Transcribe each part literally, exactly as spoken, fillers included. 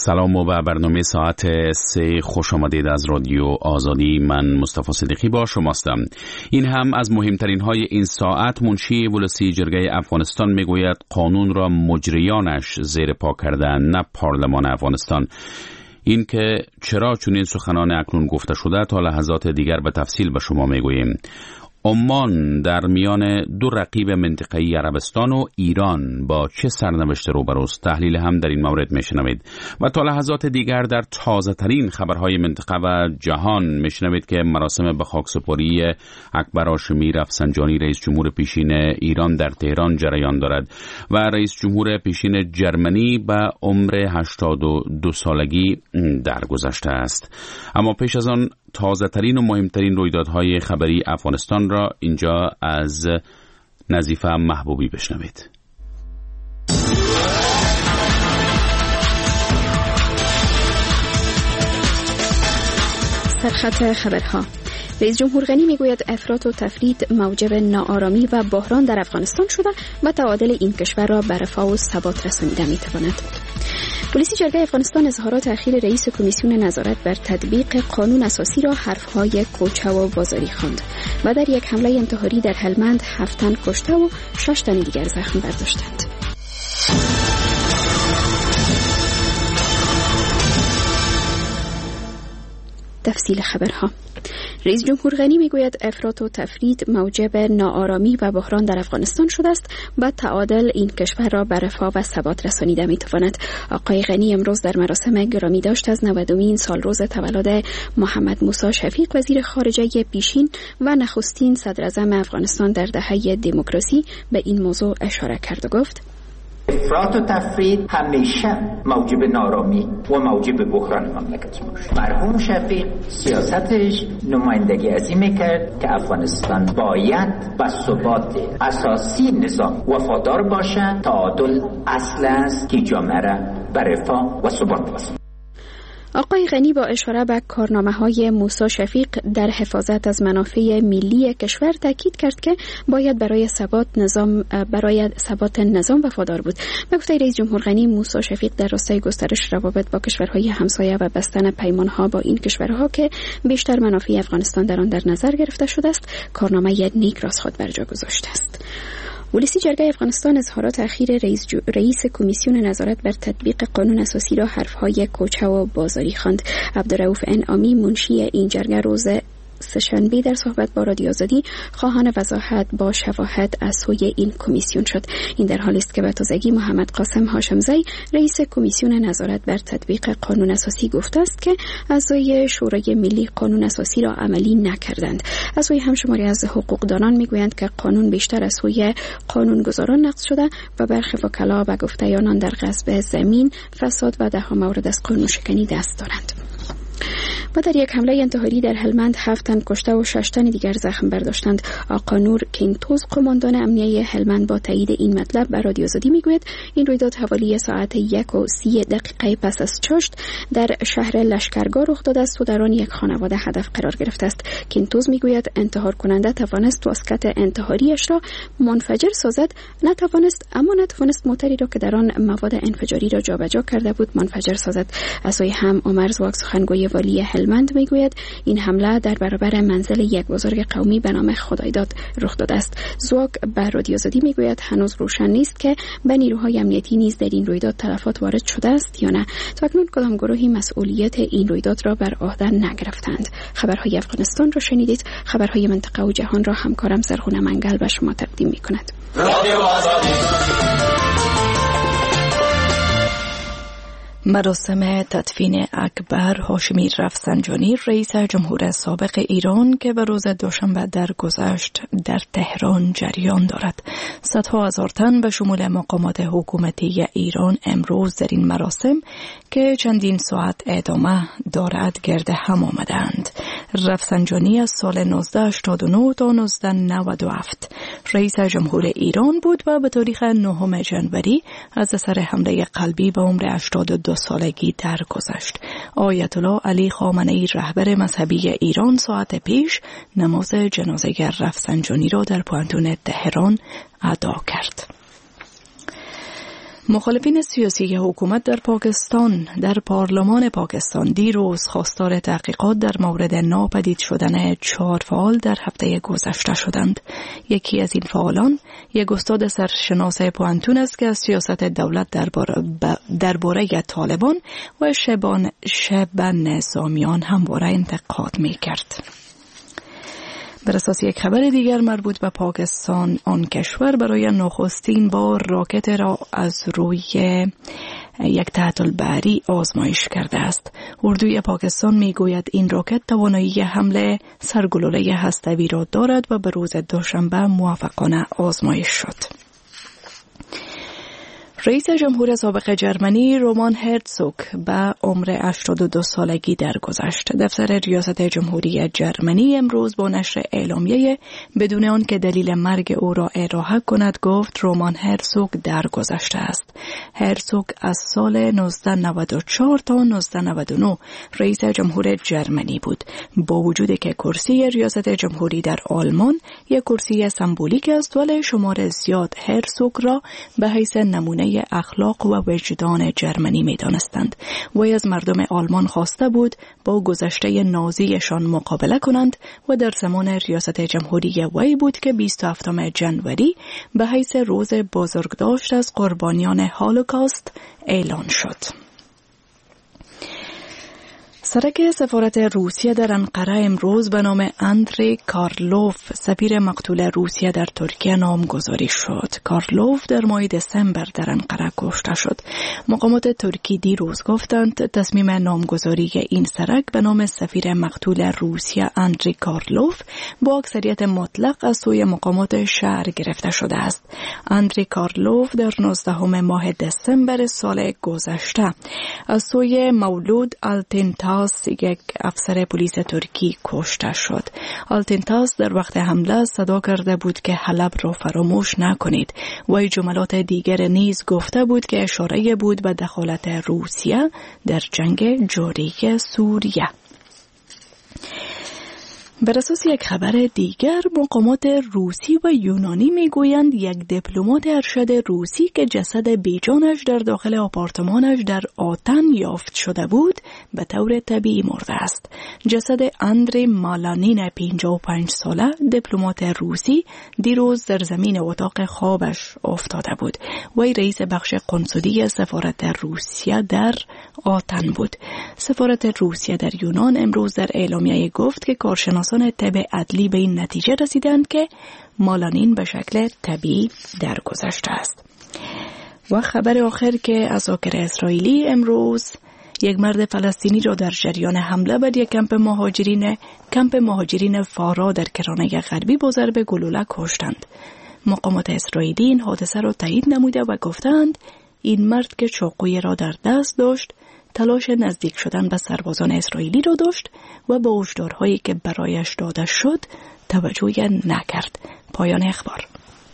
سلام و به برنامه ساعت سه خوش آمدید از رادیو آزادی. من مصطفی صدیقی با شماستم. این هم از مهمترین های این ساعت. منشی ولسی جرگه افغانستان میگوید قانون را مجریانش زیر پا کردن، نه پارلمان افغانستان. این که چرا چنین سخنان اکنون گفته شده تا لحظات دیگر به تفصیل به شما میگوییم. عمان در میان دو رقیب منطقه‌ای عربستان و ایران با چه سرنوشت روبروست؟ تحلیل هم در این مورد میشنوید و تا لحظات دیگر در تازه ترین خبرهای منطقه و جهان میشنوید که مراسم به خاکسپاری اکبر هاشمی رفسنجانی رئیس جمهور پیشین ایران در تهران جریان دارد و رئیس جمهور پیشین جرمنی به عمر هشتاد و دو سالگی درگذشته است. اما پیش از آن تازه ترین و مهمترین رویدادهای خبری افغانستان را اینجا از نظیفه محبوبی بشنوید. سرخط خبرها. رئیس جمهور غنی میگوید افراط و تفرید موجب ناآرامی و بحران در افغانستان شده و تعادل این کشور را به رفاه و ثبات رسانیده میتواند. پلیس جرگه افغانستان اظهارات اخیر رئیس کمیسیون نظارت بر تطبیق قانون اساسی را حرفهای کوچه و بازاری خواند و در یک حمله انتحاری در هلمند هفت تن کشته و شش تن دیگر زخم برداشتند. تفصیل خبرها. رئیس جمهور غنی میگوید افراط و تفرید موجب ناآرامی و بحران در افغانستان شده است و تعادل این کشور را به رفاه و ثبات رسانیده میتواند. آقای غنی امروز در مراسم گرامی داشت از نودمین سالروز تولد محمد موسی شفیق وزیر خارجه پیشین و نخستین صدر اعظم افغانستان در دهه دموکراسی به این موضوع اشاره کرد و گفت: افراط و تفرید همیشه موجب نارامی و موجب بحران مملکت میشه. مرحوم شفیق سیاستش نمایندگی از این میکرد که افغانستان باید به ثبات اساسی نظام وفادار باشه. تعادل اصل است که جامعه را به رفاه و ثبات برساند. آقای غنی با اشاره به کارنامه‌های موسی شفیق در حفاظت از منافع ملی کشور تاکید کرد که باید برای ثبات نظام برای ثبات نظام وفادار بود. به گفته رئیس جمهور غنی، موسی شفیق در راستای گسترش روابط با کشورهای همسایه و بستن پیمان‌ها با این کشورها که بیشتر منافع افغانستان در آن در نظر گرفته شده است، کارنامه نیک را خود بر جا گذاشته است. ولسی جرگه افغانستان اظهارات اخیر رئیس, جو... رئیس کمیسیون نظارت بر تطبیق قانون اساسی را حرفهای کوچه و بازاری خواند. عبدالرؤوف انعامی منشی این جرگه روز سه‌شنبه در صحبت با رادیو آزادی خواهان وضاحت با شواهد از سوی این کمیسیون شد. این در حالی است که به تازگی محمد قاسم هاشمزی رئیس کمیسیون نظارت بر تطبیق قانون اساسی گفته است که اعضای شورای ملی قانون اساسی را عملی نکردند. از سوی همشماری از حقوقدانان میگویند که قانون بیشتر از سوی قانونگذاران نقض شده و برخی وکلا و گفته آنان در غصب زمین، فساد و ده مورد از قانون شکنی دست دارند. و در یک حمله انتحاری در هلمند هفت تن کشته و شش تن دیگر زخم برداشتند. آقا نور کینتوز قماندان امنیه هلمند با تایید این مطلب به رادیو آزادی میگوید این رویداد حوالی ساعت یک و سی دقیقه پس از چاشت در شهر لشکرگاه رخ داده است و در آن یک خانواده هدف قرار گرفته است. کینتوز میگوید انتحار کننده توانست واسکت انتحاریش را منفجر سازد، نتوانست اما نتوانست موتری را که در آن مواد انفجاری را جابجا کرده بود منفجر سازد. از سوی هم عمر زواک سخنگوی والی هلمند میگوید این حمله در برابر منزل یک بزرگ قومی به نام خدایداد رخ داده است. زواک به رادیو آزادی میگوید هنوز روشن نیست که به نیروهای امنیتی نیز در این رویداد تلفات وارد شده است یا نه. تاکنون کدام گروهی مسئولیت این رویداد را بر عهده نگرفتند. خبرهای افغانستان را شنیدید. خبرهای منطقه و جهان را همکارم زرخونه منگل به شما تقدیم میکند. رادیو آزادی. مراسم تدفین اکبر هاشمی رفسنجانی رئیس جمهور سابق ایران که به روز دوشنبه درگذشت در تهران جریان دارد. صدها هزار تن به شمول مقامات حکومتی ایران امروز در این مراسم که چندین ساعت ادامه دارد گرد هم آمدند. رفسنجانی از سال نوزده هشتاد و نه تا نوزده نود و هفت رئیس جمهور ایران بود و به تاریخ نهم ژانویه از اثر حمله قلبی به عمر هشتاد و دو سالگی درگذشت. آیت الله علی خامنه‌ای رهبر مذهبی ایران ساعت پیش نماز جنازه رفسنجانی را در پانتون تهران ادا کرد. مخالفین سیاسی حکومت در پاکستان در پارلمان پاکستان دیروز خواستار تحقیقات در مورد ناپدید شدن چهار فعال در هفته گذشته شدند. یکی از این فعالان یک استاد سرشناس پوانتون است که از سیاست دولت درباره طالبان و شبان شبن نظامیان همواره انتقاد می کرد. بر اساس یک خبر دیگر مربوط به پاکستان، آن کشور برای نخستین بار راکت را از روی یک تحت البحری آزمایش کرده است. اردوی پاکستان می گوید این راکت توانایی حمل سرگلوله هسته‌ای را دارد و به روز دوشنبه موفقانه آزمایش شد. رئیس جمهور سابق جرمنی رومان هرتزوگ به عمر هشتاد و دو سالگی درگذشت. دفتر ریاست جمهوری جرمنی امروز با نشر اعلامیه بدون آن که دلیل مرگ او را ارائه کند گفت رومان هرتزوگ درگذشته است. هرتزوگ از سال نوزده نود و چهار تا نوزده نود و نه رئیس جمهور جرمنی بود. با وجودی که کرسی ریاست جمهوری در آلمان یک کرسی سمبولیک است، ولی شمار زیاد هرتزوگ را به حیث نمونه اخلاق و وجدان جرمنی می دانستند. وی از مردم آلمان خواسته بود با گذشته نازیشان مقابله کنند و در زمان ریاست جمهوری وی بود که بیست و هفتم ژانویه به حیث روز بزرگداشت از قربانیان هولوکاست اعلان شد. سرک سفارت روسیه در انقره امروز به نام اندری کارلوف سفیر مقتول روسیه در ترکیه نامگذاری شد. کارلوف در ماه دسامبر در انقره کشته شد. مقامات ترکی دیروز گفتند تصمیم نامگذاری این سرک به نام سفیر مقتول روسیه اندری کارلوف با اکثریت مطلق از سوی مقامات شهر گرفته شده است. اندری کارلوف در نوزدهم ماه دسامبر سال گذشته از سوی مولود آلتینتاس یک افسر پلیس ترکی کشته شد. آلتینتاس در وقت حمله صدا کرده بود که حلب را فراموش نکنید و جملات دیگر نیز گفته بود که اشاره بود به دخالت روسیه در جنگ جاری سوریه. بر اساس یک خبر دیگر مقامات روسی و یونانی میگویند یک دیپلمات ارشد روسی که جسد بیجانش در داخل آپارتمانش در آتن یافت شده بود به طور طبیعی مرده است. جسد اندری مالانین پنجاه و پنج ساله دیپلمات روسی دیروز در زمین اتاق خوابش افتاده بود. وی رئیس بخش قنصلی سفارت روسیه در آتن بود. سفارت روسیه در یونان امروز در اعلامیه گفت که کارشناسان طب عدلی به این نتیجه رسیدند که مالانین به شکل طبیعی درگذشته است. و خبر آخر که عساکر اسرائیلی امروز یک مرد فلسطینی را در جریان حمله بر یک کمپ مهاجرین کمپ مهاجرین فارا در کرانه غربی با ضرب گلوله کشتند. مقامات اسرائیلی این حادثه را تایید نموده و گفتند این مرد که چاقوی را در دست داشت تلاش نزدیک شدن به سربازان اسرائیلی را داشت و به هشدارهایی که برایش داده شد توجه نکرد. پایان اخبار.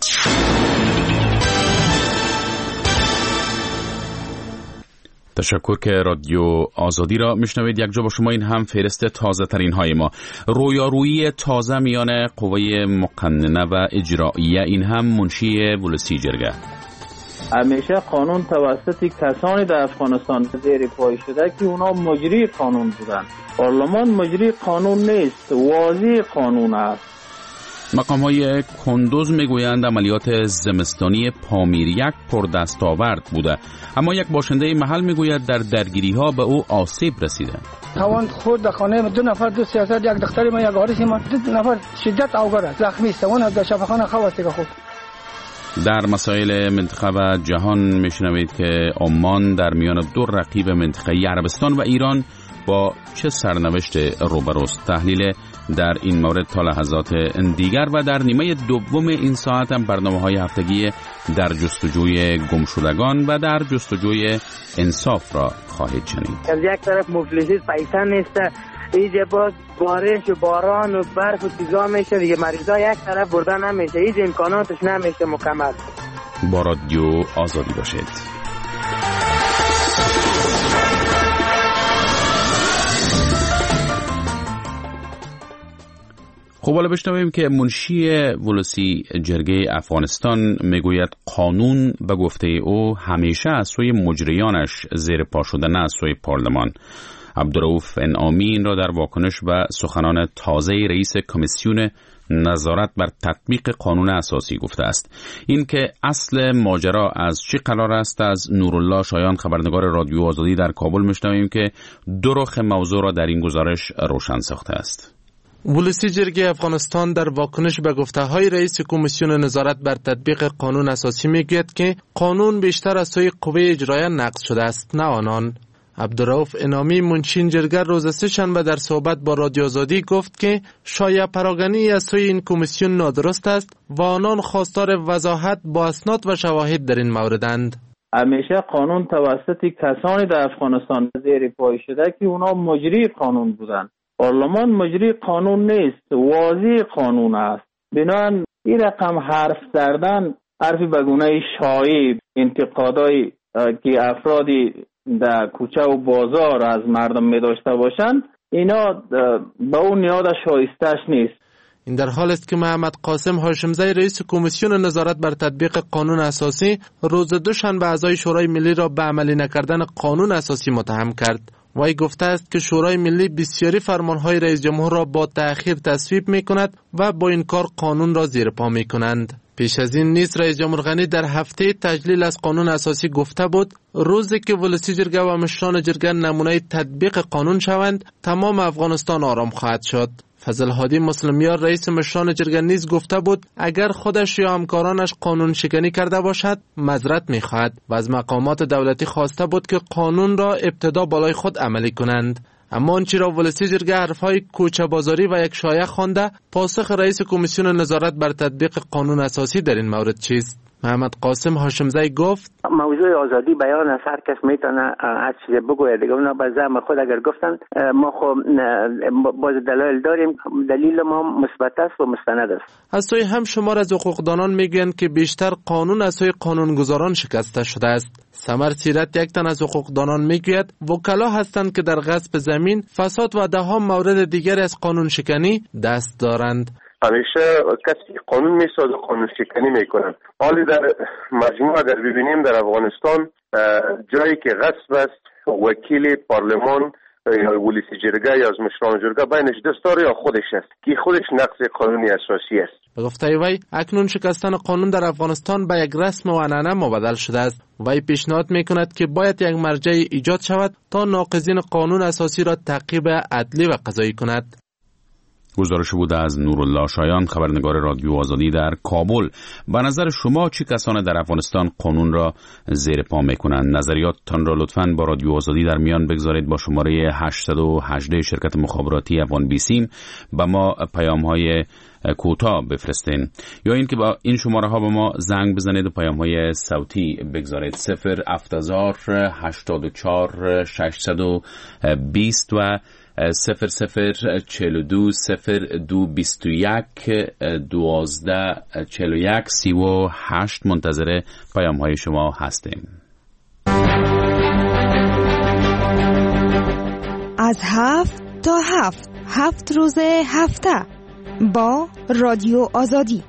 تشکر که رادیو آزادی را میشنوید. یک جا با شما این هم فهرست تازه ترین های ما. رویارویی تازه میان قوه مقننه و اجراییه، این هم منشی ولسی جرگه. همیشه قانون توسط کسانی در افغانستان زیر پای شده که اونا مجری قانون بودن. پارلمان مجری قانون نیست، واضح قانون است. مقام های کندوز میگویند عملیات زمستانی پامیر یک پردستاورد بوده، اما یک باشنده محل میگوید در درگیری ها به او آسیب رسیده. توان خود در خانه دو نفر دو سیاست یک دختر ما یک آرش ما دو نفر شدت اوگار زخمی است. اون در شفاخانه خواسته که خود. در مسائل منطقه و جهان میشنوید که عمان در میان دو رقیب منطقه‌ای عربستان و ایران با چه سرنوشت روبروست. تحلیل در این مورد تا لحظات دیگر و در نیمه دوم این ساعت هم برنامه‌های هفتگی در جستجوی گمشدگان و در جستجوی انصاف را خواهید شنید. از یک طرف مفلسی پیسه نیست، اینجا باز بارش و باران و برف و چیزا میشه دیگه، مریضا یک طرف بردن نمیشه، هیچ امکاناتش نمیشه مکمل. با رادیو آزادی باشید. خب حالا بشنویم که منشی ولسی جرگه افغانستان میگوید قانون به گفته او همیشه از سوی مجریانش زیر پا شده، نه از سوی پارلمان. عبدالرؤوف انعامی این را در واکنش به سخنان تازه رئیس کمیسیون نظارت بر تطبیق قانون اساسی گفته است. این که اصل ماجرا از چی قرار است از نورالله شایان خبرنگار رادیو آزادی در کابل میشنویم که دو رخ موضوع را در این گزارش روشن ساخته است. ولسی جرگه افغانستان در واکنش به گفته‌های رئیس کمیسیون نظارت بر تطبیق قانون اساسی میگوید که قانون بیشتر از سوی قوه اجرایه نقض شده است، نه آنان. عبدالرؤوف انعامی منشی جرگه روز سه شنبه در صحبت با رادیو آزادی گفت که شایعه پراگنی از سوی این کمیسیون نادرست است و آنان خواستار وضاحت با اسناد و شواهد در این موردند. همیشه قانون توسط کسانی در افغانستان زیر پای شده که اونا مجری قانون بودن. پارلمان مجری قانون نیست، واضح قانون است. بنابراین این رقم حرف زدن حرفی به گونه شایع، انتقادای که افرادی در کوچه و بازار از مردم می داشته باشند، اینا به اون نیاد شایستش نیست. این در حال است که محمد قاسم هاشمزی رئیس کمیسیون نظارت بر تطبیق قانون اساسی روز دوشنبه اعضای شورای ملی را به عملی نکردن قانون اساسی متهم کرد. وی گفته است که شورای ملی بسیاری فرمانهای رئیس جمهور را با تأخیر تصویب می کند و با این کار قانون را زیر پا می کنند. پیش از این نیز رئیس جمهور غنی در هفته تجلیل از قانون اساسی گفته بود روزی که ولسی جرگه و مشران جرگه نمونه تطبیق قانون شوند تمام افغانستان آرام خواهد شد. فضل هادی مسلمیار رئیس مشران جرگه نیز گفته بود اگر خودش یا همکارانش قانون شکنی کرده باشد معذرت می‌خواهد و از مقامات دولتی خواسته بود که قانون را ابتدا بالای خود عملی کنند. اما آنچه را ولسی جرگه حرفهای کوچه بازاری و یک شایعه خوانده، پاسخ رئیس کمیسیون نظارت بر تطبیق قانون اساسی در این مورد چیست؟ محمد قاسم هاشمزی گفت موضوع آزادی بیان از هر کس میتونه هر چیزی بگوید دیگه. اونا به زعم خود اگر گفتن ما خب باز دلایل داریم، دلیل ما مثبت است و مستند است. از سوی هم شمار از حقوقدانان میگن که بیشتر قانون از سوی قانونگذاران شکسته شده است. سمر سیرت یک تن از حقوقدانان میگوید وکلا هستند که در غصب زمین، فساد و ده ها مورد دیگر از قانون شکنی دست دارند. همیشه کسی قانون میسازه قانون شکنی میکنن. حالی در مجموع اگر ببینیم در افغانستان جایی که غصب است، وکیل پارلمان یا ولسی جرگه یا از مشران جرگه بینش دست داره یا خودش است که خودش نقض قانونی اساسی است. به گفته وی اکنون شکستن قانون در افغانستان به یک رسم و عنعنه مبدل شده است. وی پیشنهاد میکند که باید یک مرجع ایجاد شود تا ناقضین قانون اساسی را تعقیب عدلی و قضایی کند. گزارش بود از نورالله شایان خبرنگار رادیو آزادی در کابل. به نظر شما چه کسانی در افغانستان قانون را زیر پا میکنند؟ نظریاتتان را لطفاً با رادیو آزادی در میان بگذارید. با شماره هشتصد و هجده شرکت مخابراتی افغان بیسیم به ما پیام های کوتاه بفرستین، یا اینکه با این شماره ها به ما زنگ بزنید و پیام های صوتی بگذارید. صفر هفتاد هشتاد و چهار ششصد و بیست و صفر صفر چهل و دو صفر دو بیست و یک دوازده چهل و یک سی و هشت. منتظر پیام های شما هستیم. از هفت تا هفت هفت روز هفته با رادیو آزادی.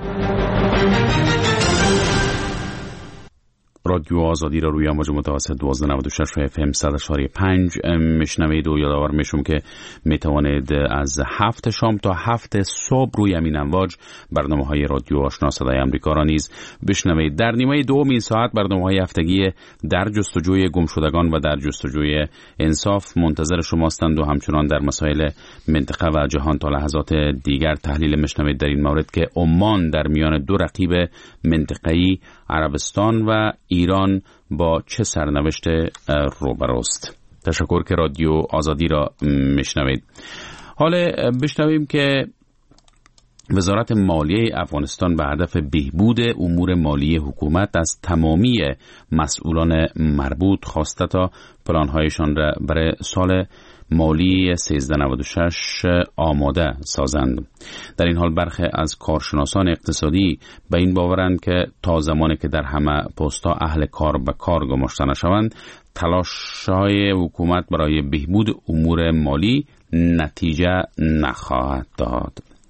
رادیو آزادی را روی امواج متوسط دوازده نود و شش و اف ام صد و پنج میشنوید و یادآور میشم که میتوانید از هفت شام تا هفت صبح روی همین امواج برنامه های رادیو آشنا صدای آمریکا را نیز بشنوید. در نیمه دوم این ساعت برنامه های هفتگی در جستجوی گمشدگان و در جستجوی انصاف منتظر شماستند و همچنان در مسائل منطقه و جهان تا لحظات دیگر تحلیل میشنوید در این مورد که عمان در میان دو رقیب منطقه‌ای عربستان و ایران با چه سرنوشت روبروست. تشکر که رادیو آزادی را میشنوید. حالا بشنویم که وزارت مالیه افغانستان به هدف بهبود امور مالی حکومت از تمامی مسئولان مربوط خواسته تا پلان‌هایشان را برای سال مالی سیزده نود و شش آماده سازند. در این حال برخی از کارشناسان اقتصادی به این باورند که تا زمانی که در همه پست‌ها اهل کار به کار گماشته نشوند، تلاش‌های حکومت برای بهبود امور مالی نتیجه نخواهد داد.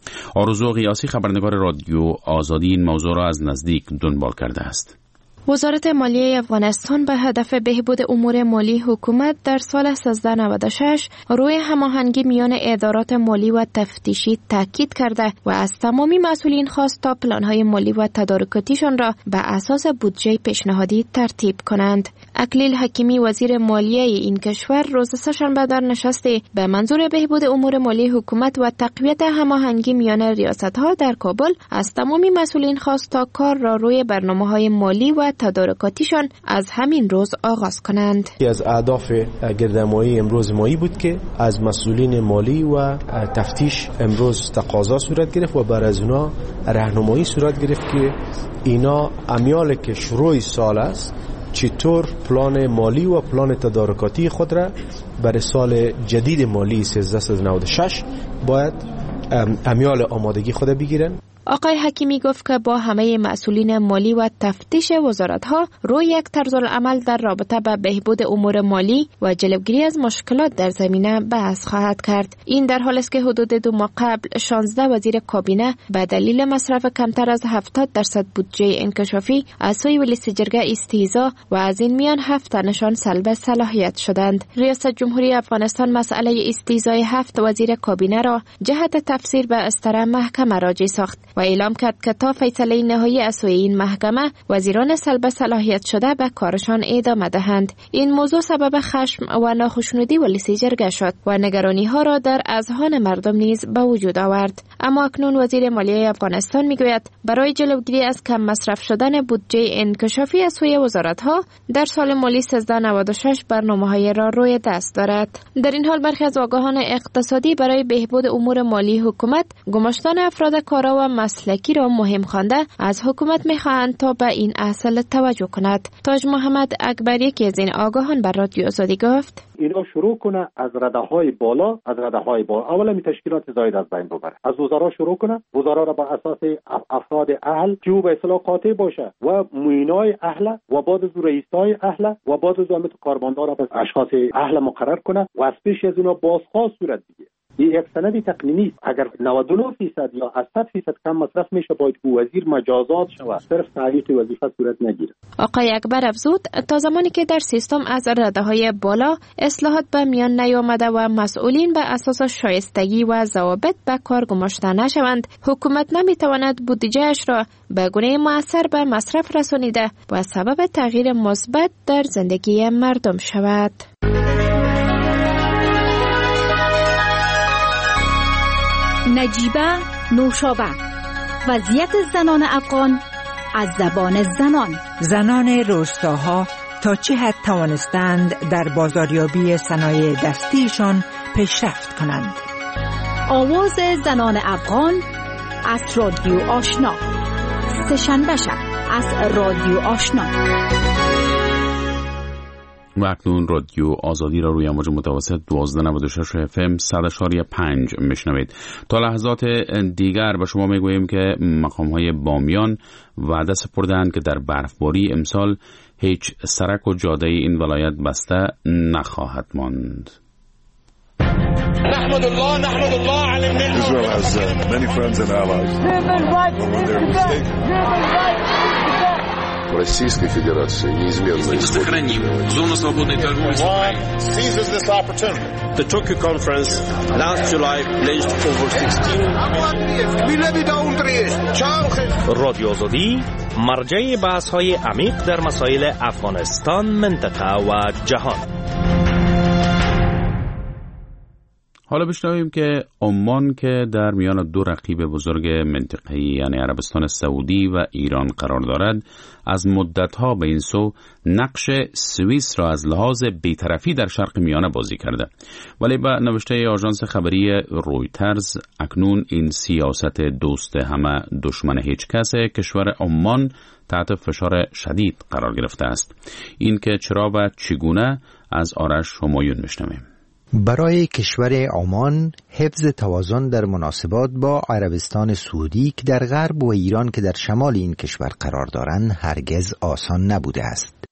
آرزو قیاسی خبرنگار رادیو آزادی این موضوع را از نزدیک دنبال کرده است. وزارت مالیه افغانستان به هدف بهبود امور مالی حکومت در سال سیزده نود و شش روی هماهنگی میان ادارات مالی و تفتیشی تاکید کرده و از تمامی مسئولین خواست تا پلان‌های مالی و تدارکاتیشان را به اساس بودجه پیشنهادی ترتیب کنند. اکلیل حکیمی وزیر مالیه این کشور روز سه‌شنبه در نشستی به منظور بهبود امور مالی حکومت و تقویت هماهنگی میان ریاست‌ها در کابل از تمامی مسئولین خواست تا کار را روی برنامه‌های مالی و تدارکاتیشان از همین روز آغاز کنند. از اهداف گردهمایی امروز مایی بود که از مسئولین مالی و تفتیش امروز تقاضا صورت گرفت و بر از اونا راهنمایی صورت گرفت که اینا امیال که شروع سال است چطور پلان مالی و پلان تدارکاتی خود را برای سال جدید مالی سیزده نود و شش باید امیال آمادگی خود بگیرن. آقای حکیمی گفت که با همه مسئولین مالی و تفتیش وزارت‌ها روی یک طرز العمل در رابطه با بهبود امور مالی و جلوگیری از مشکلات در زمینه بحث خواهد کرد. این در حالی است که حدود دو ماه قبل شانزده وزیر کابینه به دلیل مصرف کمتر از هفتاد درصد بودجه انکشافی از سوی ولایت جرگه استیضاح و از این میان هفت تنشان سلب صلاحیت شدند. ریاست جمهوری افغانستان مسئله استیضاح هفت وزیر کابینه را جهت تفسیر به استره محکمه راجع ساخت و اعلام کرد که تا فیصله نهایی از سوی این محکمه وزیران سلب صلاحیت شده به کارشان ادامه دهند. این موضوع سبب خشم و ناخشنودی ولایت جرگه شد و نگرانی ها را در اذهان مردم نیز به وجود آورد. اما اکنون وزیر مالیه افغانستان میگوید برای جلوگیری از کم مصرف شدن بودجه انکشافی از سوی وزارت ها در سال مالی سیزده نود و شش برنامه‌های را روی دست دارد. در این حال برخی از آگاهان اقتصادی برای بهبود امور مالی حکومت گماشتن افراد کارا و مسلکی را مهم خوانده از حکومت می‌خواهند تا به این اصل توجه کند. تاج محمد اکبری که از این آگاهان بر رادیو آزادی گفت اینا شروع کنه از رده‌های بالا از رده‌های بالا اولا می تشکیلات زاید از بین ببره، از وزرا شروع کنه، وزرا را بر اساس افراد اهل که به اصطلاح قاطع باشه و معینای اهل و بعد از رئیسای اهل و بعد از امت کارمندان را به اشخاص اهل مقرر کنه و از پیش از اونا بازخواست صورت بگیره. این یک سند تقنینی است. اگر نود و نه درصد یا صد درصد کم مصرف میشه باید که وزیر مجازات شود، صرف تعلیق وظیفه صورت نگیره. آقای اکبر افزود تا زمانی که در سیستم از رده‌های بالا اصلاحات به میان نیامده و مسئولین به اساس شایستگی و ضوابط به کار گماشته نشوند، حکومت نمیتواند بودجه‌اش را به گونه مؤثر به مصرف رسانیده و سبب تغییر مثبت در زندگی مردم شود. نجیبه نوشابه، وضعیت زنان افغان از زبان زنان. زنان روستاها تا چه حد توانستند در بازاریابی صنایع دستیشان پیشرفت کنند. آواز زنان افغان از رادیو آشنا، سه‌شنبه شب از رادیو آشنا. و اکنون رادیو آزادی را روی امواج متوسط دوازده ممیز نود و شش اف ام صد و پنج میشنوید. تا لحظات دیگر به شما میگوییم که مقام‌های بامیان وعده سپردند که در برفباری امسال هیچ سرک و جاده این ولایت بسته نخواهد ماند. نحمد الله نحمد الله على النعمة. Israel has uh, many friends and allies. Российской Федерации неизменно сохраним зону свободной торговли с Украиной. Seizes this opportunity. The Tokyo conference last July pledged over sixteen. رادیو آزادی مرجع بحث‌های عمیق در مسائل افغانستان، منطقه و جهان. حالا بشنویم که عمان که در میان دو رقیب بزرگ منطقه‌ای یعنی عربستان سعودی و ایران قرار دارد، از مدت‌ها به این سو نقش سوئیس را از لحاظ بی‌طرفی در شرق میانه بازی کرده، ولی به نوشته آژانس خبری رویترز اکنون این سیاست دوست همه دشمن هیچ کس کشور عمان تحت فشار شدید قرار گرفته است. این که چرا و چگونه از آرش همایون میشنویم. برای کشور عمان حفظ توازن در مناسبات با عربستان سعودی که در غرب و ایران که در شمال این کشور قرار دارند هرگز آسان نبوده است.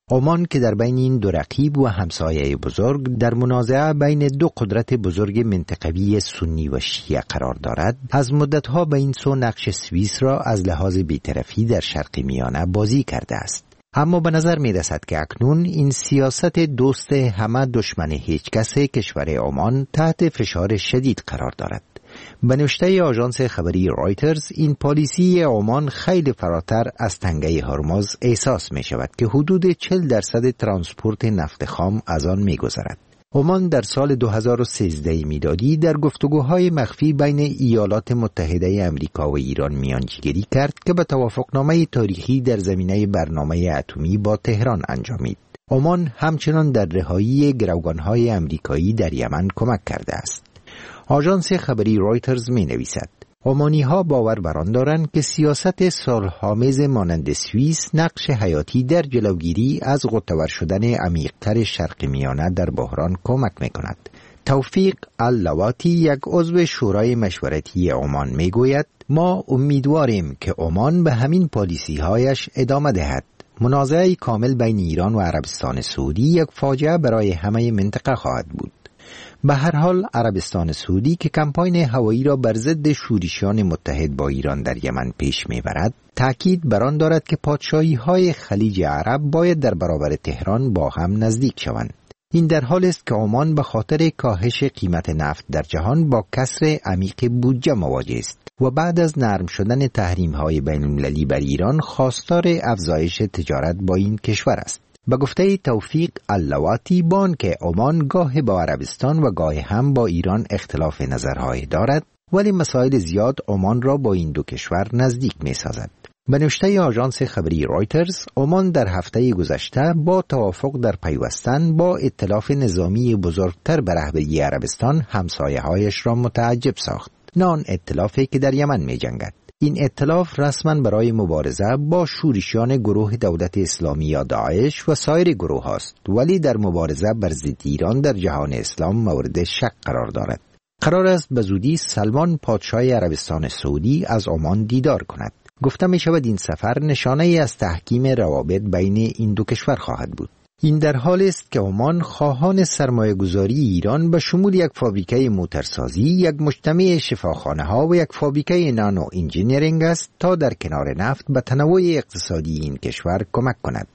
عمان که در بین این دو رقیب و همسایه بزرگ در منازعه بین دو قدرت بزرگ منطقوی سنی و شیعه قرار دارد، از مدتها به این سو نقش سوئیس را از لحاظ بی‌طرفی در شرق میانه بازی کرده است. اما به نظر می رسد که اکنون این سیاست دوست همه دشمن هیچ کس کشور عمان تحت فشار شدید قرار دارد. به نوشته آژانس خبری رایترز، این پالیسی عمان خیلی فراتر از تنگه هرمز احساس می شود که حدود چهل درصد ترانسپورت نفت خام از آن می گذرد. عمان در سال دو هزار و سیزده میلادی در گفتگوهای مخفی بین ایالات متحده آمریکا و ایران میانجیگری کرد که به توافقنامه تاریخی در زمینه برنامه اتمی با تهران انجامید. عمان همچنان در رهایی گروگانهای آمریکایی در یمن کمک کرده است. آژانس خبری رایترز می نویسد عمانی ها باور بر آن دارند که سیاست صلح‌آمیز مانند سوئیس نقش حیاتی در جلوگیری از غوطه‌ور شدن عمیق‌تر شرق میانه در بحران کمک می کند. توفیق اللواتی، یک عضو شورای مشورتی عمان می گوید ما امیدواریم که عمان به همین پالیسی هایش ادامه دهد. منازعه کامل بین ایران و عربستان سعودی یک فاجعه برای همه منطقه خواهد بود. به هر حال عربستان سعودی که کمپاین هوایی را بر ضد شورشیان متحد با ایران در یمن پیش میبرد، تأکید بر آن دارد که پادشاهی‌های خلیج عرب باید در برابر تهران با هم نزدیک شوند. این در حالی است که عمان به خاطر کاهش قیمت نفت در جهان با کسر عمیق بودجه مواجه است و بعد از نرم شدن تحریم‌های بین‌المللی بر ایران خواستار افزایش تجارت با این کشور است. به گفته توفیق اللواتی، بان که عمان گاه با عربستان و گاه هم با ایران اختلاف نظرهای دارد، ولی مسائل زیاد عمان را با این دو کشور نزدیک می سازد. به نوشته آژانس خبری رایترز، عمان در هفته گذشته با توافق در پیوستن با ائتلاف نظامی بزرگتر به رهبری عربستان همسایه‌هایش را متعجب ساخت، نه آن ائتلافی که در یمن می جنگد. این ائتلاف رسما برای مبارزه با شورشیان گروه دولت اسلامی یا داعش و سایر گروه است، ولی در مبارزه بر ضد ایران در جهان اسلام مورد شک قرار دارد. قرار است به زودی سلمان پادشاه عربستان سعودی از عمان دیدار کند. گفته می شود این سفر نشانه ای از تحکیم روابط بین این دو کشور خواهد بود. این در حالی است که عمان خواهان سرمایه‌گذاری ایران به شمول یک فابریکه موترسازی، یک مجتمع شفاخانه‌ها و یک فابریکه نانو انجینیرینگ است تا در کنار نفت به تنوع اقتصادی این کشور کمک کند.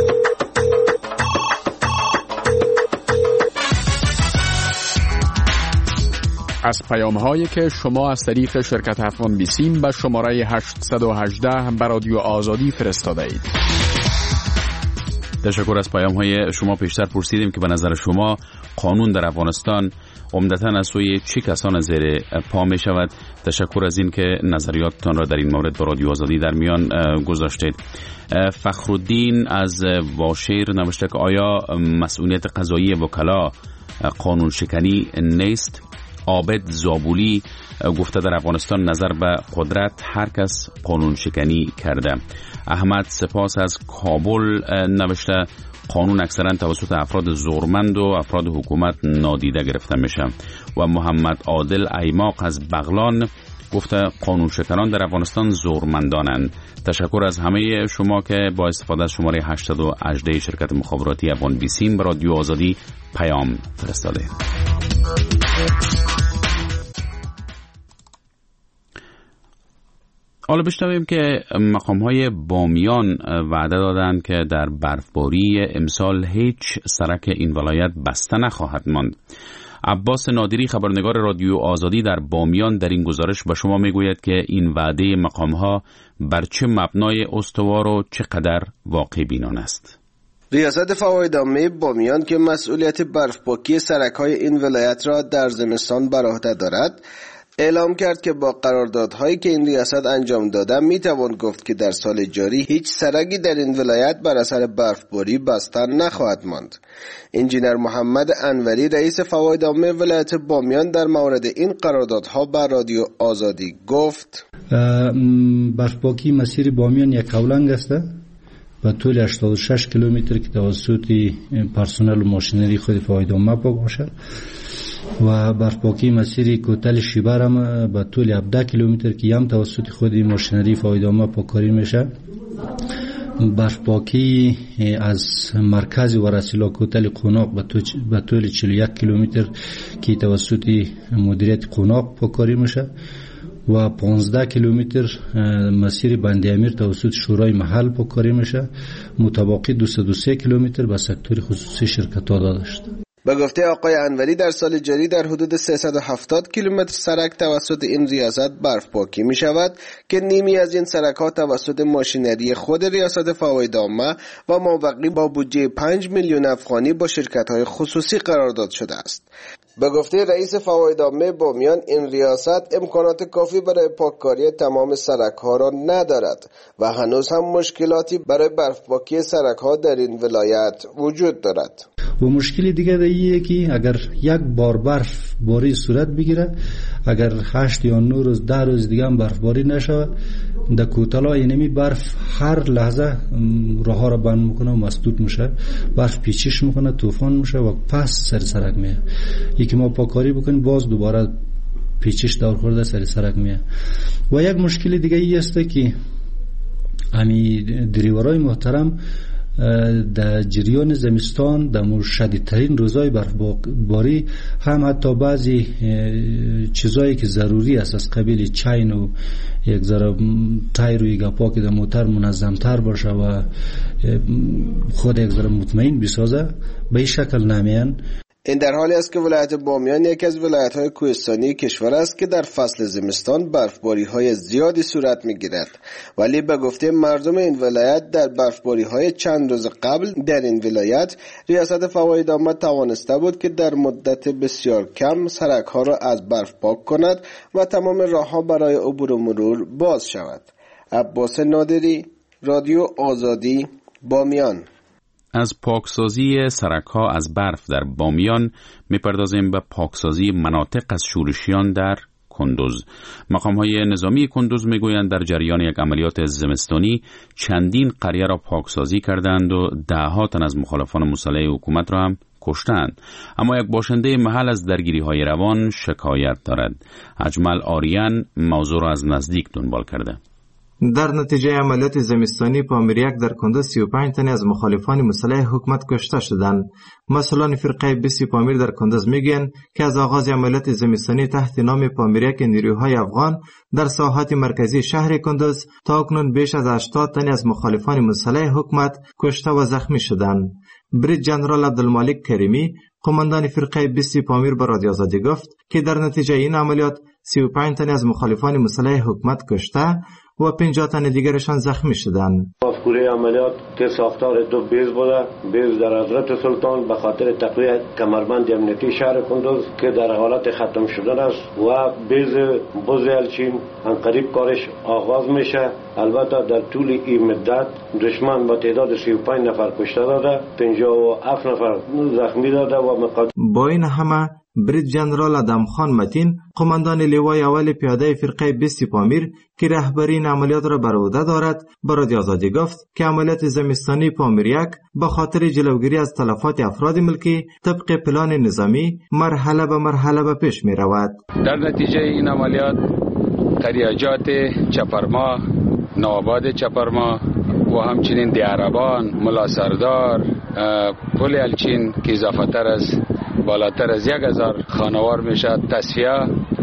از پیام‌هایی که شما از طریق شرکت افغان بیسیم به شماره هشتصد و هجده به رادیو آزادی فرستاده اید. تشکر از پیام‌های شما. پیشتر پرسیدیم که به نظر شما قانون در افغانستان عمدتاً از سوی چه کسان زیر پا می شود؟ تشکر از این که نظریاتتان را در این مورد با رادیو آزادی در میان گذاشتید. فخرالدین از واشیر نوشته که آیا مسئولیت قضایی وکلا قانون شکنی نیست؟ عابد زابولی گفته در افغانستان نظر به قدرت هر کس قانون شکنی کرده. احمد سپاس از کابل نوشته قانون اکثرا توسط افراد زورمند و افراد حکومت نادیده گرفته میشه. و محمد عادل ایماق از بغلان گفته قانون شکنان در افغانستان زورمندانند. تشکر از همه شما که با استفاده از شماره هشتصد و هجده شرکت مخابراتی افغان بیسیم به رادیو آزادی پیام فرستاده. حالا بشنویم که مقام‌های بامیان وعده دادند که در برفباری امسال هیچ سرک این ولایت بسته نخواهد ماند. عباس نادری خبرنگار رادیو آزادی در بامیان در این گزارش به شما میگوید که این وعده مقام‌ها بر چه مبنای استوار و چقدر واقع بینانه است. ریاست فواید عامه بامیان که مسئولیت برفپاکی سرک‌های این ولایت را در زمستان بر عهده دارد، اعلام کرد که با قراردادهایی که این ریاست انجام داده میتوان گفت که در سال جاری هیچ سرکی در این ولایت بر اثر برفباری بسته نخواهد ماند. انجینر محمد انوری رئیس فواید عامه ولایت بامیان در مورد این قراردادها بر رادیو آزادی گفت: برفپاکی مسیر بامیان یک هولنگ است و طول هشتاد و شش کیلومتر که توسط پرسنل و ماشینری خود فواید عامه پاک باشد و برفپاکی مسیر کوتل شیبر هم به طول هفده کیلومتر که هم توسط خود ماشینری فواید عامه پاککاری میشه برفپاکی از مرکز ورسیلا کوتل قوناق به طول چهل و یک کیلومتر که توسط مدیریت قوناق پاکاری میشه و پانزده کیلومتر مسیر بند امیر توسط شورای محل پاکاری میشه. متبقی دویست و دو و سه کیلومتر به سکتور خصوصی شرکت ها داده شده. به گفته آقای انوری در سال جاری در حدود سیصد و هفتاد کیلومتر سرک توسط این ریاست برف پاکی می شود که نیمی از این سرک ها توسط ماشینری خود ریاست فواید عامه و مابقی با بودجه پنج میلیون افغانی با شرکت های خصوصی قرارداد شده است. به گفته رئیس فواید عامه بامیان این ریاست امکانات کافی برای پاککاری تمام سرک ها را ندارد و هنوز هم مشکلاتی برای برف پاکی سرک ها در این ولایت وجود دارد. و مشکلی دیگه دیگه که اگر یک بار برف باری صورت بگیره، اگر هشت یا نه روز ده روز دیگه هم برف باری نشود، در کوتلا اینمی برف هر لحظه راه ها را بند میکنه و مسدود میشه، برف پیچش میکنه، طوفان میشه و پس سر سرک میه. یکی ما پاکاری بکنیم باز دوباره پیچش دور خورده سر سرک میه. و یک مشکل دیگه ای است که امی دریورای محترم در جریان زمستان در شدیدترین روزهای برفباری هم حتی بعضی چیزایی که ضروری است از قبیل چین و یک ذره تایر و یک گپا که در موتر منظمتر باشه و خود یک ذره مطمئن بسازه به این شکل نمیان. این در حالی است که ولایت بامیان یکی از ولایت‌های کوهستانی کشور است که در فصل زمستان برفباری‌های زیادی صورت می‌گیرد، ولی به گفته مردم این ولایت در برفباری‌های چند روز قبل در این ولایت ریاست فواید عامه توانسته بود که در مدت بسیار کم سرک‌ها را از برف پاک کند و تمام راه‌ها برای عبور و مرور باز شود. عباس نادری، رادیو آزادی، بامیان. از پاکسازی سرک‌ها از برف در بامیان می‌پردازیم به پاکسازی مناطق از شورشیان در کندوز. مقام‌های نظامی کندوز می‌گویند در جریان یک عملیات زمستانی چندین قریه را پاکسازی کردند و ده‌ها تن از مخالفان مسلح حکومت را هم کشتند. اما یک باشنده محل از درگیری‌های روان شکایت دارد. اجمل آریان موضوع را از نزدیک دنبال کرده. در نتیجه عملیات زمستانی پامیر یک در کندوز سی و پنج تن از مخالفان مسلح حکومت کشته شدند. مسئولان فرقه بیست پامیر در کندوز میگن که از آغاز عملیات زمستانی تحت نام پامیر یک نیروهای افغان در ساحات مرکزی شهر کندوز تا اکنون بیش از هشتاد تن از مخالفان مسلح حکومت کشته و زخمی شدند. بریج جنرال عبدالمالک کریمی قماندان فرقه بیست پامیر به رادیو آزادی گفت که در نتیجه این عملیات سی و پنج تن از مخالفان مسلح حکومت کشته و پنجاه تن دیگرشان زخمی شدند. مفکوره عملیات که ساختار دو بیز بوده، بیز در حضرت سلطان به خاطر تقویت کمربند امنیتی شهر کندوز که در حالت ختم شدن است و بیز بوز الچین انقریب کارش آغاز میشه. البته در طول این مدت دشمن با تعداد سی و پنج نفر کشته داده، پنجاه و هفت نفر زخمی داده و مقدم. با این همه بریج جنرال ادم خان متین قماندان لیوای اول پیاده فرقه بیست پامیر که رهبری این عملیات را بر عهده دارد به رادیو آزادی گفت که عملیات زمستانی پامیر یک به خاطر جلوگیری از تلفات افراد ملکی طبق پلان نظامی مرحله به مرحله به پیش می رود. در نتیجه این عملیات قریاجات چپرما، نوآباد چپرما و همچنین دیاربان، ملا سردار، پل الچین که اضافه تر از بالاتر از یک هزار خانوار میشد تصفیه،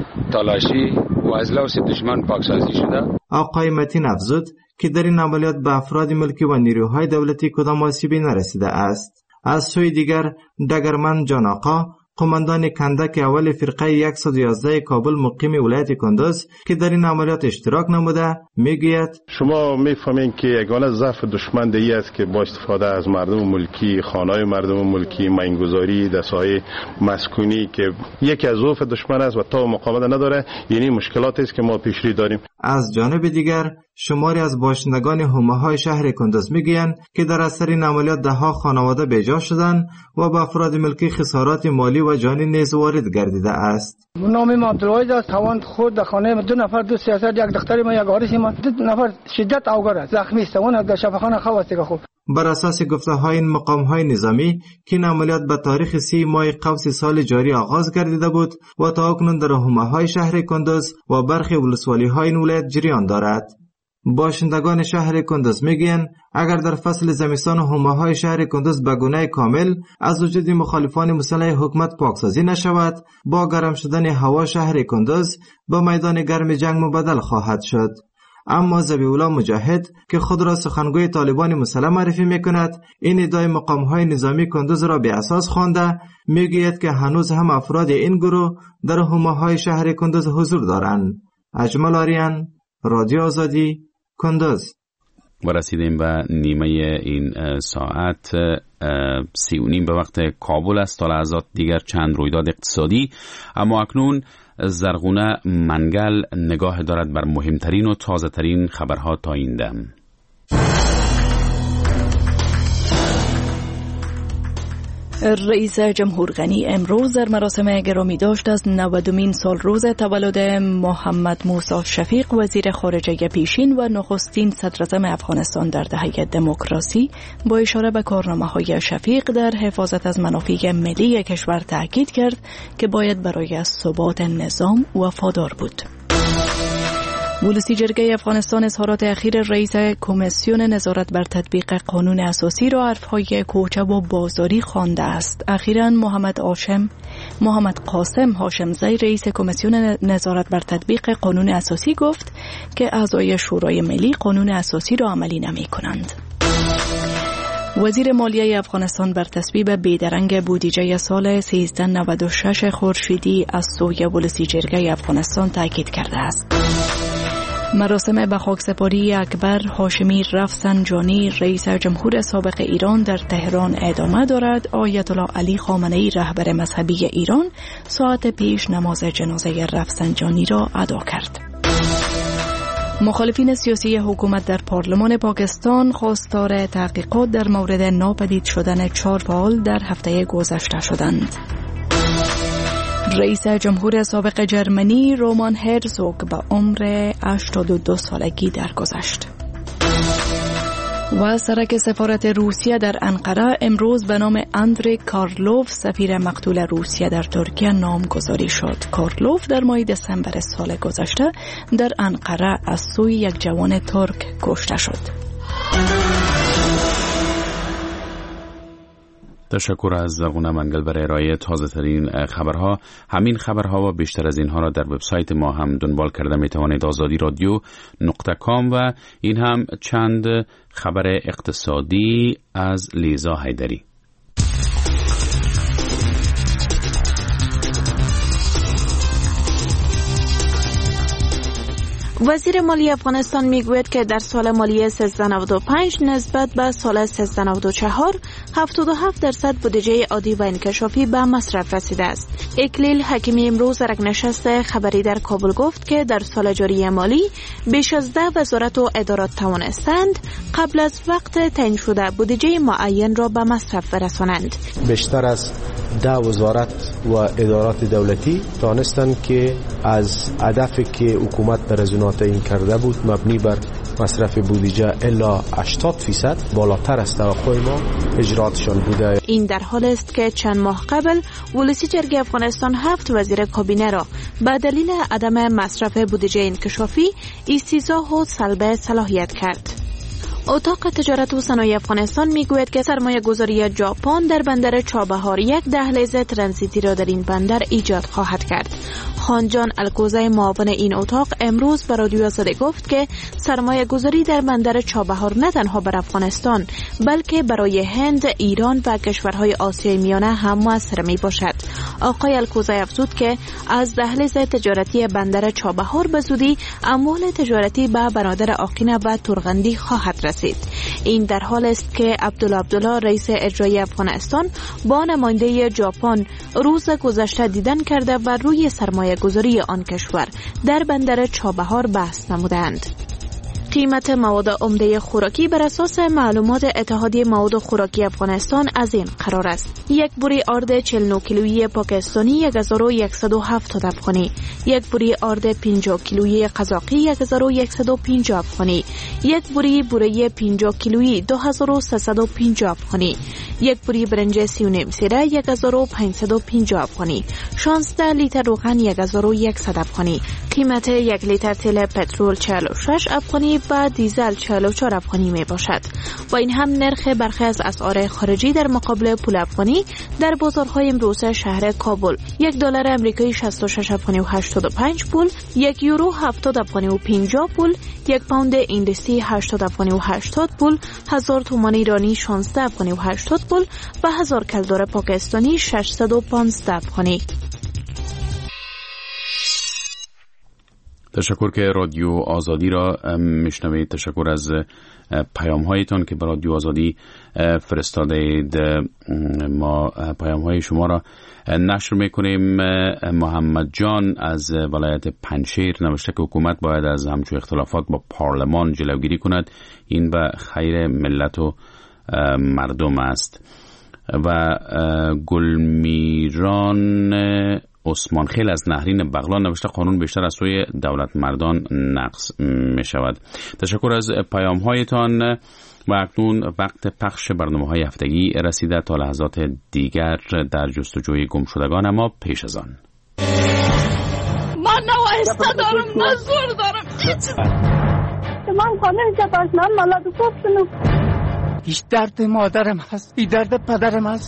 تلاشی و از لوث دشمن پاکسازی شده. آقای متین افزود که در این عملیات به افراد ملکی و نیروهای دولتی کدام آسیبی نرسیده است. از سوی دیگر دگرمن جان آقا قماندان کندک اول فرقه صد و یازده کابل مقیم ولایت کندوز که در این عملیات اشتراک نموده میگوید شما میفهمین که یگانه ضعف دشمن دی است که با استفاده از مردم ملکی، خانه‌های مردم ملکی، ماینگذاری در ساحه مسکونی که یکی از ضعف دشمن است و تا مقاومت نداره، یعنی مشکلاتی است که ما پیش رو داریم. از جانب دیگر شماری از باشندگان حومه‌های شهر کندوز میگویند که در اثر این عملیات ده‌ها خانواده بیجا شدند و به افراد ملکی خسارات مالی و جانی نیز وارد گردیده است. نام ما عبدالواحد است. توان خود در خانه دو نفر دو سیاست یک دختر ما یک وارث ما دو نفر شدت اوگار است، زخمی است. اون در شفاخانه خواسته خوب. بر اساس گفته‌های این مقام‌های نظامی که این عملیات به تاریخ سی ماه قوس سال جاری آغاز گردیده بود و تا اکنون در حومه‌های شهر کندوز و برخی ولسوالی‌های این ولایت جریان دارد. باشندگان شهر کندز میگن اگر در فصل زمستان حومه‌های شهر کندز به گونه کامل از وجود مخالفان مسلح حکومت پاکسازی نشود، با گرم شدن هوا شهر کندز به میدان گرم جنگ مبدل خواهد شد. اما ذبیح‌الله مجاهد که خود را سخنگوی طالبان مسلح معرفی میکند، این ادعای مقام‌های نظامی کندز را بی اساس خوانده، میگوید که هنوز هم افراد این گروه در حومه‌های شهر کندز حضور دارند. اجمل آریان، رادیو آزادی، کندز. و رسیدیم به نیمه این ساعت سی و نیم به وقت کابل است. تا لحظات دیگر چند رویداد اقتصادی، اما اکنون زرغونه منگل نگاه دارد بر مهمترین و تازه ترین خبرها تا این دم. رئیس جمهور غنی امروز در مراسم گرامی داشت از نودمین سال روز تولد محمد موسی شفیق وزیر خارجه پیشین و نخستین صدراعظم افغانستان در دهه دموکراسی با اشاره به کارنامه‌های شفیق در حفاظت از منافع ملی کشور تاکید کرد که باید برای ثبات نظام وفادار بود. ولسی جرگه افغانستان اظهارات اخیر رئیس کمیسیون نظارت بر تطبیق قانون اساسی را حرفهای کوچب و بازاری خوانده است. اخیراً محمد هاشم محمد قاسم هاشمزی رئیس کمیسیون نظارت بر تطبیق قانون اساسی گفت که اعضای شورای ملی قانون اساسی را عملی نمی کنند. وزیر مالیه افغانستان بر تصویب بیدرنگ بودجه سال سیزده نود و شش خورشیدی از سوی ولسی جرگه افغانستان تاکید کرده است. مراسم به خاکسپاری اکبر هاشمی رفسنجانی رئیس جمهور سابق ایران در تهران ادامه دارد. آیت الله علی خامنه‌ای رهبر مذهبی ایران ساعت پیش نماز جنازه رفسنجانی را ادا کرد. مخالفین سیاسی حکومت در پارلمان پاکستان خواستار تحقیقات در مورد ناپدید شدن چهار فعال در هفته گذشته شدند. رئیس جمهور سابق جرمنی رومان هرزوگ به عمر هشتاد و دو سالگی درگذشت. و سرک سفارت روسیه در انقره امروز به نام اندری کارلوف سفیر مقتول روسیه در ترکیه نامگذاری شد. کارلوف در ماه دسامبر سال گذشته در انقره از سوی یک جوان ترک کشته شد. تشکر از زرغونه منگل برای ارائه تازه ترین خبرها. همین خبرها و بیشتر از اینها را در وبسایت ما هم دنبال کرده می توانید، آزادی رادیو نقطه کام. و این هم چند خبر اقتصادی از لیزا حیدری. وزیر مالی افغانستان میگوید که در سال مالی سیزده نود و پنج نسبت به سال سیزده نود و چهار هفتاد و هفت درصد بودجه عادی و انکشافی به مصرف رسیده است. اکلیل حکیمی امروز در نشست خبری در کابل گفت که در سال جاری مالی بیش از ده وزارت و ادارات توانستند قبل از وقت تعیین شده بودجه معین را به مصرف برسانند. بیشتر از ده وزارت و ادارات دولتی توانستند که از هدفی که حکومت در از اونها تعیین کرده بود مبنی بر مصرف بودجه الا هشتاد فیصد بالاتر از توقع ما اجراتشان بوده. این در حال است که چند ماه قبل ولسی جرگه افغانستان هفت وزیر کابینه را به دلیل عدم مصرف بودجه انکشافی استیضاح و سلب صلاحیت کرد. اتاق تجارت و صنایع افغانستان میگوید که سرمایه گذاری ژاپن در بندر چابهار یک دهلیز ترانزیتی را در این بندر ایجاد خواهد کرد. خانجان الکوزه معاون این اتاق امروز به رادیو آزادی گفت که سرمایه گذاری در بندر چابهار نه تنها بر افغانستان بلکه برای هند، ایران و کشورهای آسیای میانه هم موثر می باشد. آقای الکوزه افزود که از دهلیز تجارتی بندر چابهار به زودی اموال تجارتی به بنادر آقینه و ترغندی خواهد رسید. این در حال است که عبدالله عبدالله رئیس اجرایی افغانستان با نماینده ژاپن روز گذشته دیدن کرده و روی سرمایه گذاری آن کشور در بندر چابهار بحث نمودند. قیمت مواد عمده خوراکی بر اساس معلومات اتحادیه مواد خوراکی افغانستان از این قرار است: یک بوری آرد چهل و نه کیلویی پاکستانی یک هزار و صد و هفتاد افغانی، یک بوری آرد پنجاه کیلویی قزاقی یک هزار و صد و پنجاه افغانی، یک بوری بوره پنجاه کیلویی دو هزار و سیصد و پنجاه افغانی، یک بوری برنج سی و نیم سیره یک هزار و پانصد و پنجاه افغانی، شانزده لیتر روغن یک هزار و صد افغانی. قیمت یک لیتر تیل پترول چهل و شش افغانی به دیزل چهل و چهار افغانی می باشد و این هم نرخ برخی از اسعار خارجی در مقابل پول افغانی در بازارهای امروز شهر کابل. یک دلار امریکایی شصت و شش افغانی و هشتاد و پنج پول، یک یورو هفتاد افغانی و پنجاه پول، یک پوند انگلیسی هشتاد افغانی و هشتاد پول، هزار تومان ایرانی شانزده افغانی و هشتاد پول و هزار کلدار پاکستانی ششصد و پانزده افغانی. تشکر که رادیو آزادی را میشنوید. تشکر از پیام هایتان که به رادیو آزادی فرستاده اید. ما پیام های شما را نشر میکنیم. محمد جان از ولایت پنجشیر نوشته که حکومت باید از همچون اختلافات با پارلمان جلوگیری کند، این به خیر ملت و مردم است. و گلمیران عثمان خیل از نهرین بغلان نوشته قانون بیشتر از سوی دولت مردان نقض می شود. تشکر از پیام هایتان و اکنون وقت پخش برنامه های هفتگی رسیده. تا لحظات دیگر در جستجوی گم شدگان ما پیش از آن. من نه وایسته دارم نه زور دارم. من خانه جباش من مالادو کفتنو. هیچ درد مادرم هست، این درد پدرم هست.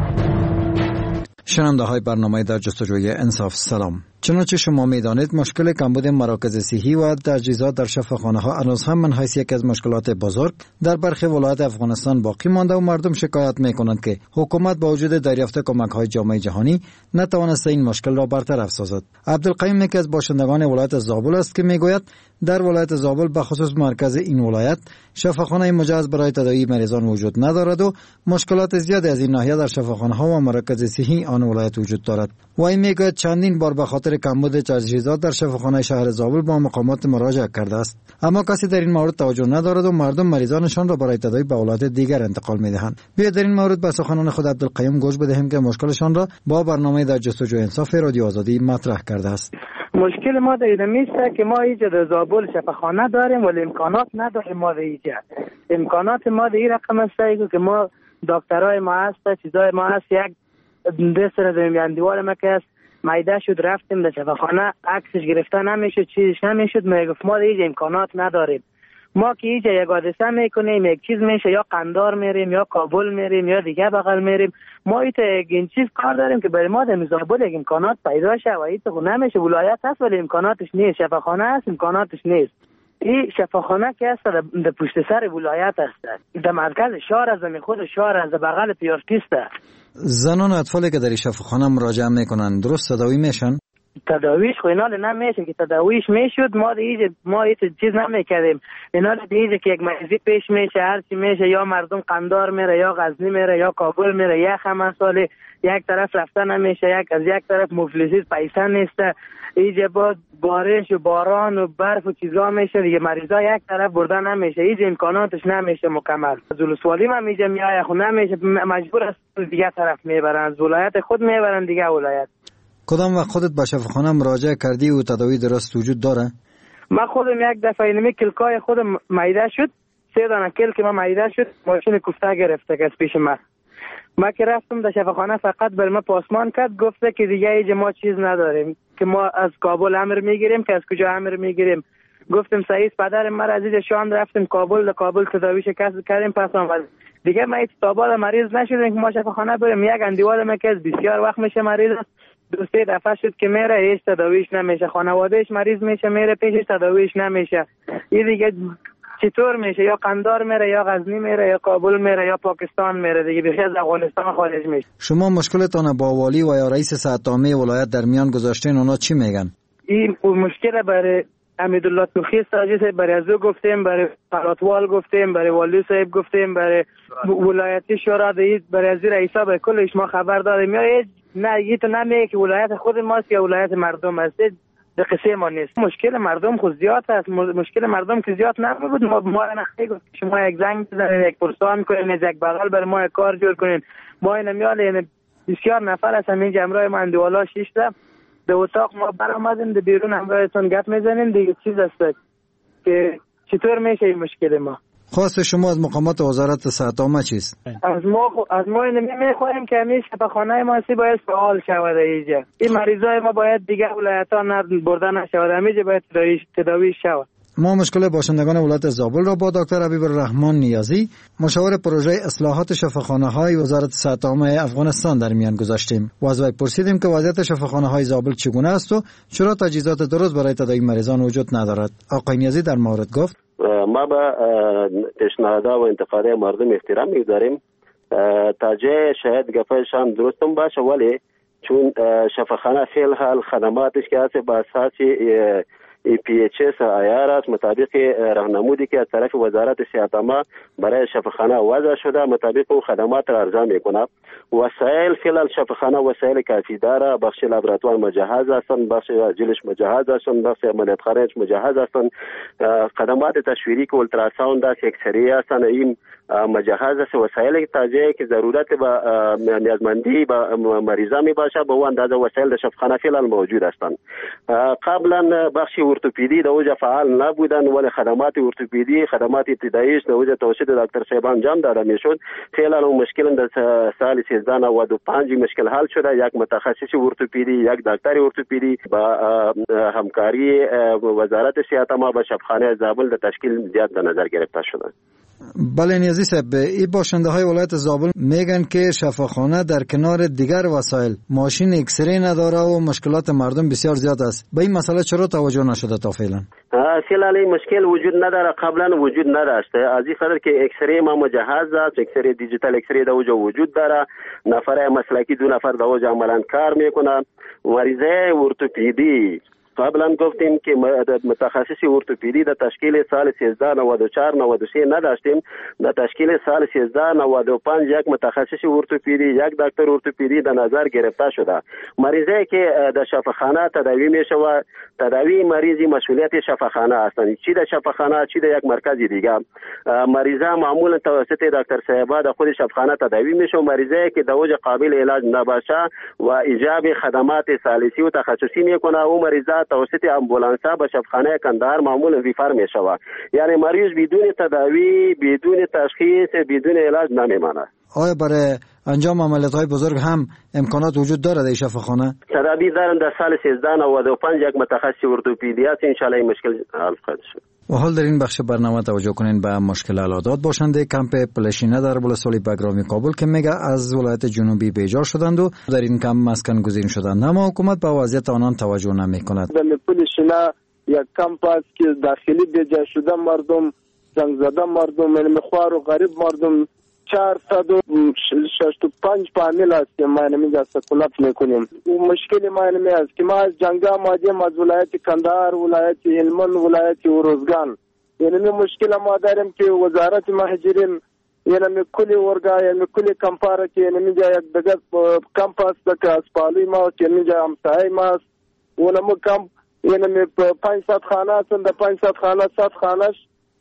شنونده های برنامه در جستجوی انصاف، سلام. چنانچه شما میدانید مشکل کمبود مراکز صحی و تجهیزات در شفاخانه ها هنوز هم من حیث یک از مشکلات بزرگ در برخی ولایات افغانستان باقی مانده و مردم شکایت میکنند که حکومت با وجود دریافت کمک های جامعه جهانی نتوانسته این مشکل را برطرف سازد. عبدالقیوم یکی از باشندگان ولایت زابل است که میگوید در ولایت زابل به خصوص مرکز این ولایت شفاخانه مجهز برای تداوی مریضان وجود ندارد و مشکلات زیادی از این ناحیه در شفاخانه ها و مراکز صحی آن ولایت وجود دارد. و این میگوید چندین بار به خاطر کمبود تجهیزات در شفاخانه شهر زابل با مقامات مراجعه کرده است، اما کسی در این مورد توجه ندارد و مردم مریضانشان را برای تداوی به ولایت دیگر انتقال میدهند. بیاید در این مورد به سخنان خود عبدالقیوم گوش بدهیم که مشکلشان را با برنامه در جستجوی انصاف رادیو آزادی مطرح کرده است. مشکل ما در میسته که ما اینجا در زابل شفاخانه داریم ولی امکانات نداریم. ما در اینجا امکانات ما در این رقم است که ما دکترای ما هست، چیزای ما هست، یک دست را در دیوار ما که است مایده شد رفتیم در شفاخانه عکسش گرفته نمیشد، چیزش نمیشد. ما گفت ما در اینجا امکانات نداریم. ما که اینجا یک حادثه میکنیم یک چیز میشه یا قندار میریم یا کابل میریم یا دیگه بغل میریم. ما ایت این چیز کار داریم که برای ما در زابل یک امکانات پیدا شه و ایت خود نمیشه. ولایت هست ولی امکاناتش نیست، شفاخانه هست امکاناتش نیست. این شفاخانه که هست در پشت سر ولایت هست، در مرکز شهر از می خود شهر از بغل پیارتیست. زنان و اطفالی که در شفاخانه مراجعه میکنن درست تداوی میشن؟ تداویش خو اینا نمیشه که تداویش میشد. ما دیگه ما هیچ چیز نمیکردیم. اینا دیگه که یک مریضی پیش میشه هر چی میشه یا مردم قندار میره یا غزنی میره یا کابل میره یا خمساله یک طرف رفته نمیشه، یک از یک طرف مفلسی پیسه نیست. اینجا با بارش و باران و برف و چیزا میشه دیگه مریضا یک طرف بردن نمیشه. اینجا امکاناتش نمیشه مکمل. از ولسوالی هم اینجا میای خو نمیشه، مجبور است دیگه طرف میبرن، از ولایت خود میبرن دیگه ولایت. کدام وقت خودت به شفاخانه مراجعه کردی و تداوی درست وجود داره؟ من خودم یک دفعه اینمی کلکای خودم معده شد، سه دانه کل که من معده شد ماشین کوفته گرفته که از پیش من. ما که رفتم در شفاخانه فقط بر ما پاسمان کرد، گفته که دیگه اینجا ما چیز نداریم که ما از کابل امر میگیریم که از کجا امر میگیریم. گفتم صحیح پدر ما از اینجا شان رفتیم کابل، در کابل تداویش کسب کردیم پس آمد دیگه ما هیچ تابال مریض نشدیم که ما شفاخانه بریم. یک اندیوال ما که بسیار وقت میشه مریض است، دو سه دفعه شد که میره هیچ تداویش نمیشه، خانوادهش مریض میشه میره پیشش تداویش نمیشه. این دیگه چطور میشه؟ یا قندار میره یا غزنی میره یا کابل میره یا پاکستان میره دیگه، بخی از افغانستان خارج میشه. شما مشکلتان با والی و یا رئیس سطح عامه ولایت در میان گذاشتین، اونا چی میگن؟ این مشکل برای امیدالله توخی ساجی برای از او گفتیم، برای پراتوال گفتیم، برای والی صاحب گفتیم، برای ولایتی شورا دید، برای از رئیسا به کلش ما خبر دادیم. یا نه یه تو نمیگه که ولایت خود ماست یا ولایت مردم است، در قصه ما نیست. مشکل مردم خود زیاد است، مشکل مردم که زیاد نبود. ما ما نخیگو شما یک زنگ بزنید یک پرسان کنین یک بغل بر ما یک کار جور کنین. ما این میال این بسیار نفر هستم اینجا امرای من دیوالا شش تا در اتاق ما برآمدیم در بیرون همراهتون گپ میزنیم دیگه چیز است که چطور میشه این مشکل ما. خواست شما از مقامات وزارت صحت عامه چیست؟ از ما از ما نمیخوایم که همیشه شفاخانه ما سی باید فعال شود اینجا. این مریضای ما باید دیگه ولایت‌ها نرد بردن نشود، همیشه باید تداوی تداوی شود. ما مشکل باشندگان ولایت زابل را با دکتر حبیب الرحمن نیازی، مشاور پروژه اصلاحات شفاخانه‌های وزارت صحت عامه افغانستان در میان گذاشتیم و از وی پرسیدیم که وضعیت شفاخانه‌های زابل چگونه است و چرا تجهیزات درست برای تداوی مریضان وجود ندارد. آقای نیازی در مورد گفت: ما به پیشنهادات و انتقادات مردم احترام می‌گذاریم. تا جای شاید گپایشان درست هم باشه، ولی چون شفاخانه فعل حال خدماتش که هست با اساس ای پی اچ اس آیار است، مطابق راهنمودی که از طرف وزارت صحت عامه برای شفاخانه وضع شده، مطابق اون خدمات را ارائه میکنه. وسایل فعلا شفاخانه وسایل کافی داره، بخش لابراتوار مجهز هستند، بخش عاجلش مجهز هستند، بخش عملیات خارج مجهز هستند، خدمات تشویری که اولتراساوند است، اکسری هستند، این مجهز است. وسایل تازه که ضرورت به نیازمندی به مریضا می باشه به اون اندازه وسایل در شفاخانه فعلا موجود هستند. قبلا بخش ارتوپدی در اوج فعال نبودن، ولی خدمات ارتوپدی خدمات ابتداییش در اوج توسط دکتر صاحب انجام داده میشد. فعلا اون مشکل در سال سیزده نود و پنج مشکل حل شده. یک متخصص ارتوپدی، یک دکتر ارتوپدی با همکاری وزارت صحت عامه با شفاخانه زابل در تشکیل زیاد در نظر گرفته شده. بله نیازی صاحب، این باشنده های ولایت زابل میگن که شفاخانه در کنار دیگر وسایل ماشین اکسری نداره و مشکلات مردم بسیار زیاد است. به این مسئله چرا توجه نشده تا فعلا؟ فعلا این مشکل وجود نداره، قبلا وجود نداشته. از این خاطر که اکسری ما مجهز است، اکسری دیجیتال اکسری در اوج وجود داره، نفر مسلکی دو نفر در اوج عملا کار میکنن. مریضای ارتوپدی قبلا گفتیم که متخصص ارتوپدی در تشکیل سال سیزده نود و چهار نود و سه نداشتیم. در تشکیل سال سیزده نود و پنج یک متخصص ارتوپدی، یک دکتر ارتوپدی در نظر گرفته شده. مریضی که در شفاخانه تداوی میشه و تداوی مریضی مسئولیت شفاخانه هستند، چی در شفاخانه چی در یک مرکز دیگه. مریضا معمولا توسط دکتر صاحبا در خود شفاخانه تداوی میشه و مریضی که در اوج قابل علاج نباشه و ایجاب خدمات ثالثی و تخصصی میکنه، او مریضا توسط امبولانس به شفاخانه کندهار معمولا ریفر میشوه. یعنی مریض بدون تداوی، بدون تشخیص، بدون علاج نمیمانه. آیا برای انجام عملیات‌های بزرگ هم امکانات وجود داره در شفاخانه؟ تدابیر دارن. در سال سیزده نود و پنج یک متخصص ارتوپدی است، ان شاء الله این مشکل حل خواهد شد. و حال در این بخش برنامه توجه کنین به مشکل علادات باشنده کمپ پلشینه در ولسوالی بگرامی کابل که میگه از ولایت جنوبی بیجار شدند و در این کمپ مسکن گزین شدند، اما حکومت به وضعیت آنان توجه نمیکند. در پلشینه یک کمپ است که داخلی بیجار شده مردم، زنگ زده مردم، یعنی خوار و غریب مردم چهارصد و شصت و پنج فامیل است که ما اینجا سکونت میکنیم. مشکل ما اینه است که ما از جنگا آمدیم، از ولایت کندهار، ولایت هلمند، ولایت ارزگان. یعنی مشکل ما داریم که وزارت مهاجرین یعنی کلی ورگا یعنی کلی کمپاره که یعنی اینجا یک دیگه کمپ است که اسپالی ما که اینجا همسایه ما است. اونم کمپ یعنی پانصد خانه است، در پانصد خانه صد خانهش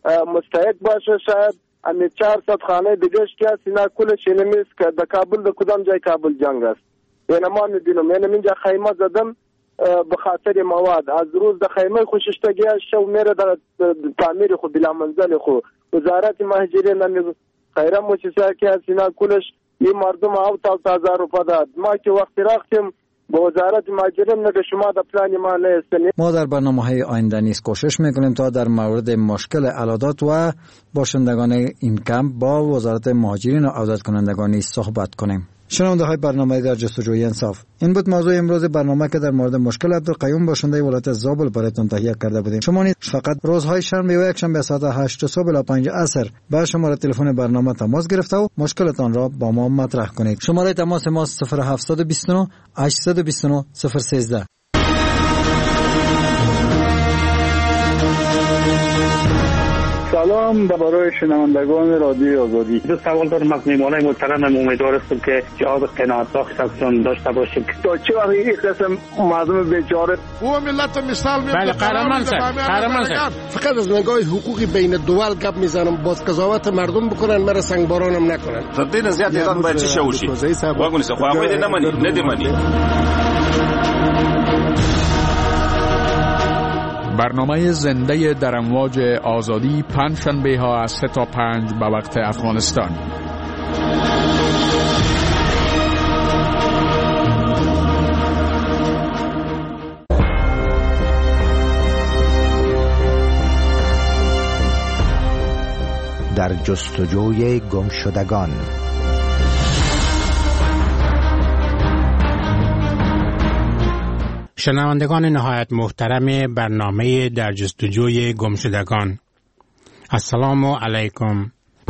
مستحق باشه شاید. امی چهارصد خانه دیگهش که است اینا کلش اینمی است که در کابل در کدام جای کابل جنگ است. یعنی ما میبینم یعنی اینجا خیمه زدم به خاطر مواد. از روز در خیمه خوششتگی شو میره در تعمیر خود بلا منزل خود. وزارت مهاجرین امی خیره موسیسه که است اینا کلش این مردم او تا تازه روپا داد. ما که وقتی رختیم با وزارت مهاجرین نگه شما در پلان ما نیستنی. ما در برنامه‌های آینده نیز کوشش میکنیم تا در مورد مشکل علادات و باشندگان این کمپ با وزارت مهاجرین و عودت کنندگان صحبت کنیم. شنونده های برنامه در جستجوی انصاف، این بود موضوع امروز برنامه که در مورد مشکل عبدالقیوم باشنده ولایت زابل براتون تهیه کرده بودیم. شما نیز فقط روزهای شنبه و یکشنبه ساعت هشت صبح تا پنج عصر با شماره تلفن برنامه تماس گرفته و مشکلتان را با ما مطرح کنید. شماره تماس ما صفر هفت دو نه هشت دو نه صفر یک سه. سلام برای شنوندگان رادیو آزادی. دو سوال دارم از میهمانای محترمم، امیدوار هستم که جواب قناعت بخش ازشون داشته باشیم. تا چه وقت این قسم مردم بیچاره او ملت مثال میاد. بله قهرمان صاحب، قهرمان صاحب. فقط از نگاه حقوقی بین دول گپ میزنم، باز قضاوت مردم بکنن، مرا سنگبارانم نکنن. تدین زیاد ایران باید چی شوشی؟ واگونی سه خو امید نمانی، ندیمانی. برنامه زنده در امواج آزادی پنج شنبه ها از سه تا پنج به وقت افغانستان. در جستجوی گمشدگان. شنوندگان نهایت محترم برنامه در جستجوی گمشدگان، السلام علیکم.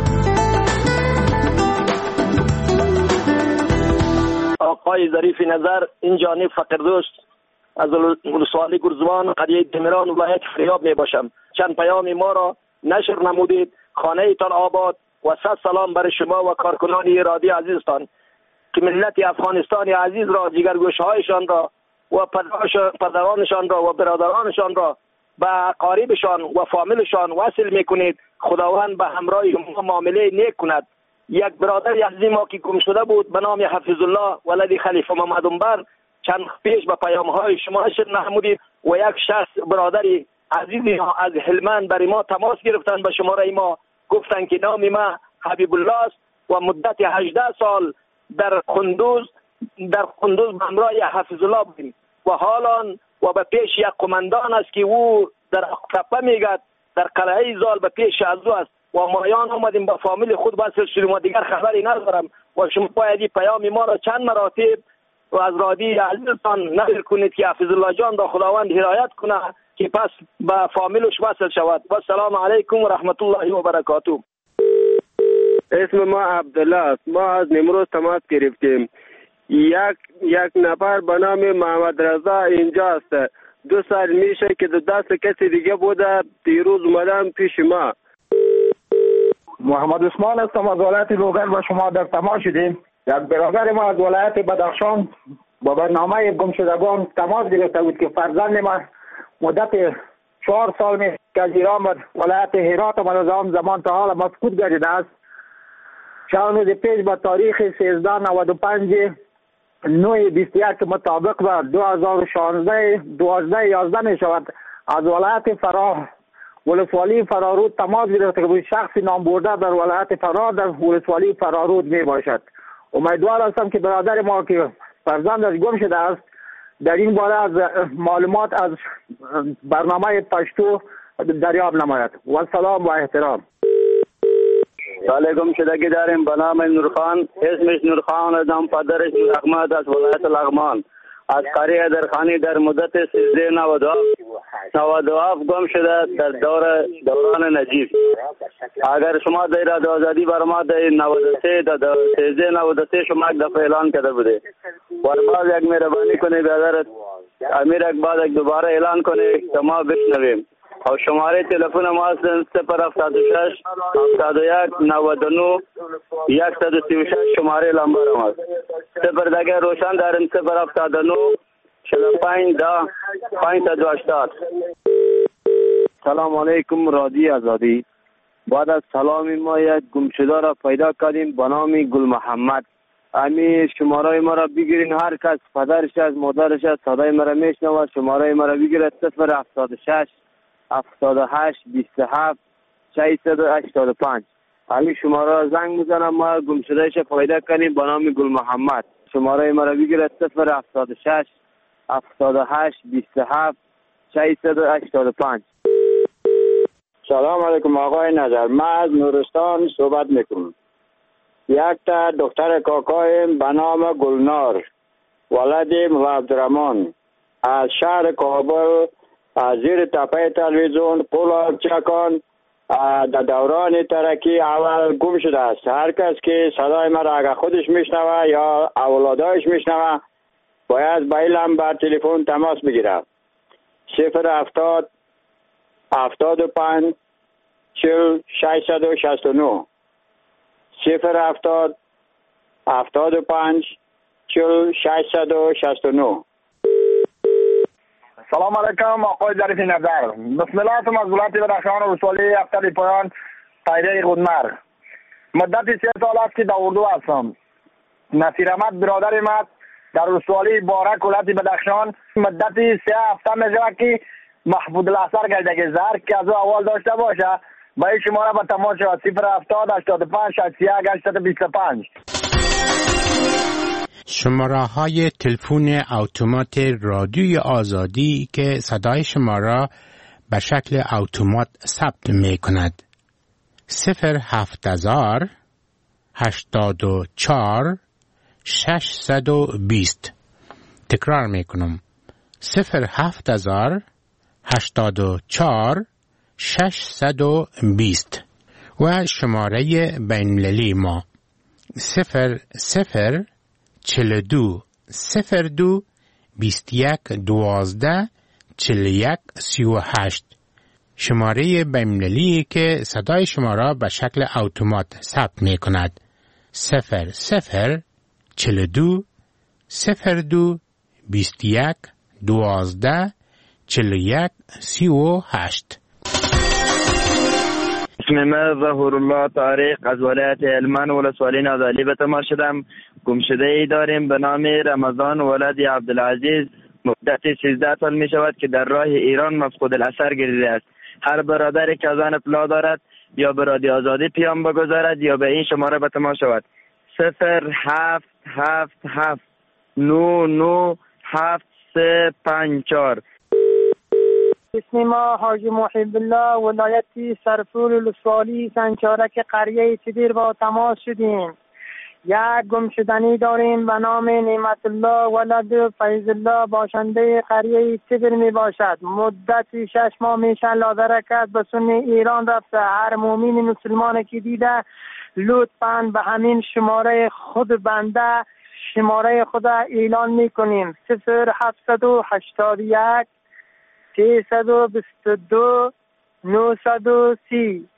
آقای ظریف نظر، این جانب فقردوست از ولسوالی گرزوان قریه دمیران ولایت فریاب می باشم. چند پیام ما را نشر نمودید. خانه تان آباد و صد سلام برای شما و کارکنان رادیو عزیزتان که ملت افغانستان عزیز را، جگرگوشهایشان را و پدرانشان را و برادرانشان را به اقاربشان و فامیلشان وصل میکنید. خداوند به همراه شما معامله نیک کند. یک برادر عزیز ما که گم شده بود به نام حفظ الله ولد خلیفه محمد عمر چند پیش به پیام های شما نشر نمودید و یک شخص برادر عزیز از هلمند برای ما تماس گرفتن، به شماره ما گفتن که نام ما حبیب الله است و مدت هجده سال در قندوز در قندوز به همراه حفظ الله بودیم و حالا و به پیش یک قماندان است که او در تپه میگد در قلعه زال به پیش از او است و مایان آمدیم با فامیل خود وصل شدیم و دیگر خبری ندارم و شما باید پیام ما را چند مراتب و از رادیو عزیزتان نقل کنید که حفظ الله جان را خداوند هدایت کنه که پس به فامیلش وصل شود. و السلام علیکم و رحمت الله و برکاته. اسم ما عبدالله است. ما از نمروز تماس گرفتیم. یک یک نفر به نام محمد رضا اینجا است. دو سال میشه که دست کسی دیگه بوده. دیروز اومدم پیش ما. محمد عثمان هستم از ولایت لوگر با شما در تماس شدیم. یک برادر ما از ولایت بدخشان با برنامه گمشدگان تماس گرفته بود که فرزند ما مدت چهار سال می که از ایران و ولایت هرات و از آن زمان تا حال مفقود گردیده است. چند روز پیش با تاریخ سیزده نود و پنج نه بیست و یک مطابق به دو هزار و شانزده دوازده یازده می شود از ولایت فراه ولسوالی فرارود تماس گرفته که شخصی نام برده در ولایت فراه در ولسوالی فرارود می باشد. امیدوار هستم که برادر ما که فرزندش گم شده است در این باره از معلومات از برنامه پشتو دریاب نماید. و السلام و احترام. بله، گم شدگی داریم به نام نورخان. اسمش نورخان است. نام پدرش نور احمد از ولایت لغمان از قریه درخانی در مدت سیزده نود و هفت گم شده در دور دوران نجیب. اگر شما در آزادی بر ما در نود و سه در سیزده نود و سه شما یک دفعه اعلان کرده بوده و باز یک مهربانی کنه برادرت امیر یک بعد یک دوباره اعلان کنه که ما بشنویم. و شماره تلفن ما است صفر هفتاد و شش هفتاد و یک نود و نه صد و سی و شش. شماره لمبر ما است. صفر دیگه روشن داریم صفر هفتاد و نه چهل و پنج ده پانصد و هشتاد. سلام علیکم رادیو آزادی. بعد از سلامی ما یک گمشده را پیدا کردیم به نام گل محمد. امی شماره ما را بگیرین. هر کس پدرش از مادرش از صدای ما را میشنود شماره ما را بگیرد صفر هفتاد و شش هفتاد و هشت بیست و هفت ششصد و هشتاد و پنج. همین شماره را زنگ میزنم ما گمشدهش پیدا کنیم به نام گل محمد. شماره ما را بگیرد صفر هفتاد و شش هفتاد و هشت بیست و هفت ششصد و هشتاد و پنج. سلام علیکم آقای نظر. من از نورستان صحبت میکنم. یک تا دختر کاکایم به نام گلنار ولد عبدالرحمن از شهر کابل از زیر تپه تلویزیون قول چکان در دوران ترکی اول گم شده است. هر کس که صدای ما را اگر خودش میشنوه یا اولادایش میشنوه باید با این نمبر تلفن تماس بگیره. صفر هفتاد هفتاد و پنج چل ششصد و شصت و نه صفر هفتاد هفتاد و پنج چل ششصد و شصت و نه. سلام علیکم آقای ظریف نظر. بسم الله از ولایت بدخشان و ولسوالی افتر پایان قریه گودمر. مدت سه سال است که در اردو هستم. نصیر احمد برادر ما در ولسوالی بارک ولایت بدخشان مدت سه هفته میشه که محمود الاثر گردگی زر که از او اول داشته باشه با این شماره با تماس شود صفر هفتاد هشتاد و پنج شصت و یک هشتصد و بیست و پنج. شماره های تلفن اتومات رادیوی آزادی که صدای شما را به شکل اتومات ثبت می کند. صفر هفت هزار هشتاد و چهار ششصد و بیست. تکرار میکنم صفر هفت هزار هشتاد و چهار ششصد و بیست. و شماره بین‌المللی ما صفر صفر چهل و دو صفر دو بیست و یک دوازده چهل و یک سی و هشت. شماره بین‌المللی که صدای شما را به شکل اتومات ثبت می کند. صفر صفر چهل و دو صفر دو بیست و یک دوازده چهل و یک سی و هشت. اسم من ظهور الله طارق از ولایت هلمند ولسوالی نازلی به تماس شدم. گمشده ای داریم به نام رمضان ولد عبدالعزیز. مدت سیزده سال می شود که در راه ایران مفقود الاثر گردیده است. هر برادری که از آن اطلاع دارد یا به رادیو آزادی پیام بگذارد یا به این شماره به تماس شود. صفر هفت هفت هفت نو نو هفت سه پنج چهار. اسم ما حاجی محب الله ولایتی سرپور ولسوالی سنچارک قریه چدیر با تماس شدیم. یک گمشدنی داریم به نام نعمت الله ولد فیض الله باشنده قریه چدیر می باشد. مدت شش ماه میشه لادرکت به سن ایران رفته. هر مومن مسلمان که دیده لطفاً به همین شماره خود بنده شماره خود اعلان میکنیم. صفر هفتصد و هشتاد و یک سیصد و بیست و دو نهصد و سی.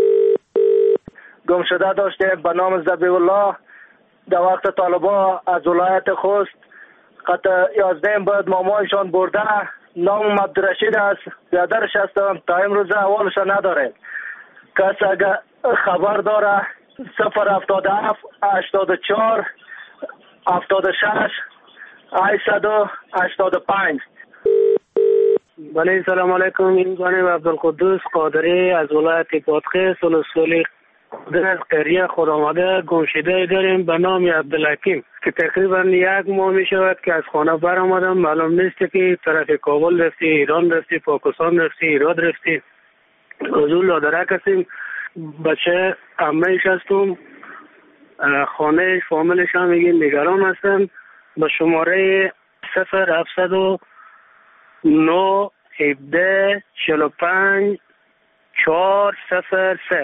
گمشده داشته به نام زبیح الله در وقت طالبا از ولایت خوست قطع یازده باید مامایشان برده. نام عبدالرشید است. بیادرش هستم تا امروز احوالش نداره. کس اگر خبر داره صفر هفتاد و هفت هشتاد و چهار هفتاد و شش هشتصد و هشتاد و پنج. بله سلام علیکم. این جانب عبدالقدوس قادری از ولایت پادخیس ولسوالی در قریه خودآمده گمشده داریم به نام عبدالحکیم که تقریبا یک ماه می شود که از خانه برآمدم. معلوم نیست که طرف کابل رفتی، ایران رفتی، پاکستان رفتی، ایراد رفتی. حضور لادرک هستیم. بچه عمهش هستم. خانهش فامیلش هم میگیم نگران هستم. به شماره صفر هفتصد و نو هفده چهل و پنج چهار صفر سه.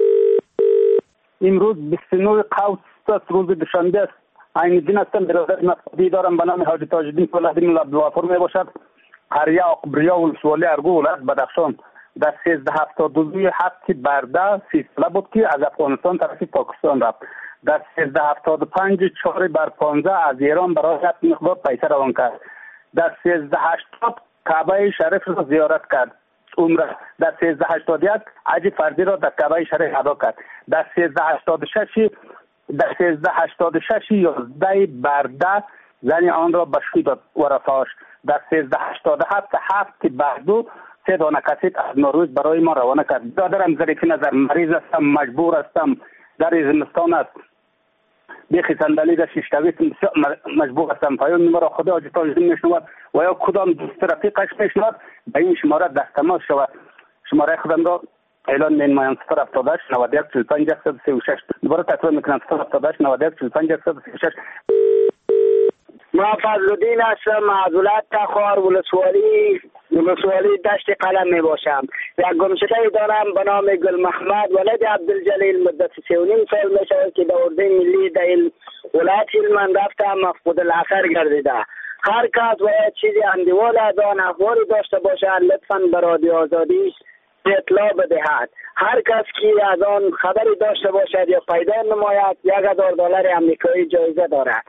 امروز بیست و نه قوس است، روز دوشنبه است. عین دین هستم. برادر مقصدی دارم به نام حاجی تاج‌الدین فولادین عبدالغفور می باشد. قریه عقبریا ولسوالی ارگو ولایت بدخشان. در سیزده هفتاد و دو هفت برده سی ساله بود که از افغانستان طرف پاکستان رفت. در سیزده هفتاد و پنج چهار بر پانزده از ایران برای یک مقدار پیسه روان کرد. در سیزده هشتاد کعبه شریف را زیارت کرد عمره. در سیزده هشتاد یک حج فرضی را در کعبه شریف ادا کرد. در سیزده هشتاد و شش در سیزده هشتاد و شش یازده برده زن آن را به شوی داد و رفاش. در سیزده هشتاد و هفت هفت بردو سه دانه کسیت از نوروز برای ما روانه کرد. برادرم ظریفی نظر مریض هستم، مجبور هستم، در زمستان است، بیخی صندلی در شیشتویت مجبور هستم. پیام مرا خدا حاجی تاج‌الدین میشنود و یا کدام دوست رفیقش میشنود به این شماره دست تماس شود. شماره خودم را اعلان می‌نمایم صفر هفتاد و هشت نود و یک چهل و پنج صد و سی و شش. دوباره تکرار میکنم صفر هفتاد و هشت نود و یک چهل و پنج صد و سی و شش. ما فضلالدین هستم از ولایت تخار ولسوالی ولسوالی دشت قلم می باشم. یک گمشده دارم به نام گل محمد ولد عبدالجلیل. مدت سه و نیم سال می شود که در اردوی ملی در ولایت هلمند رفته مفقود الاثر گردیده. هر کس باید چیزی اندیوال از آن احوالی داشته باشد لطفاً به رادیو آزادی اطلاع بدهد. هر کس که از آن خبری داشته باشد یا پیدا نماید یک هزار دلار امریکایی جایزه دارد.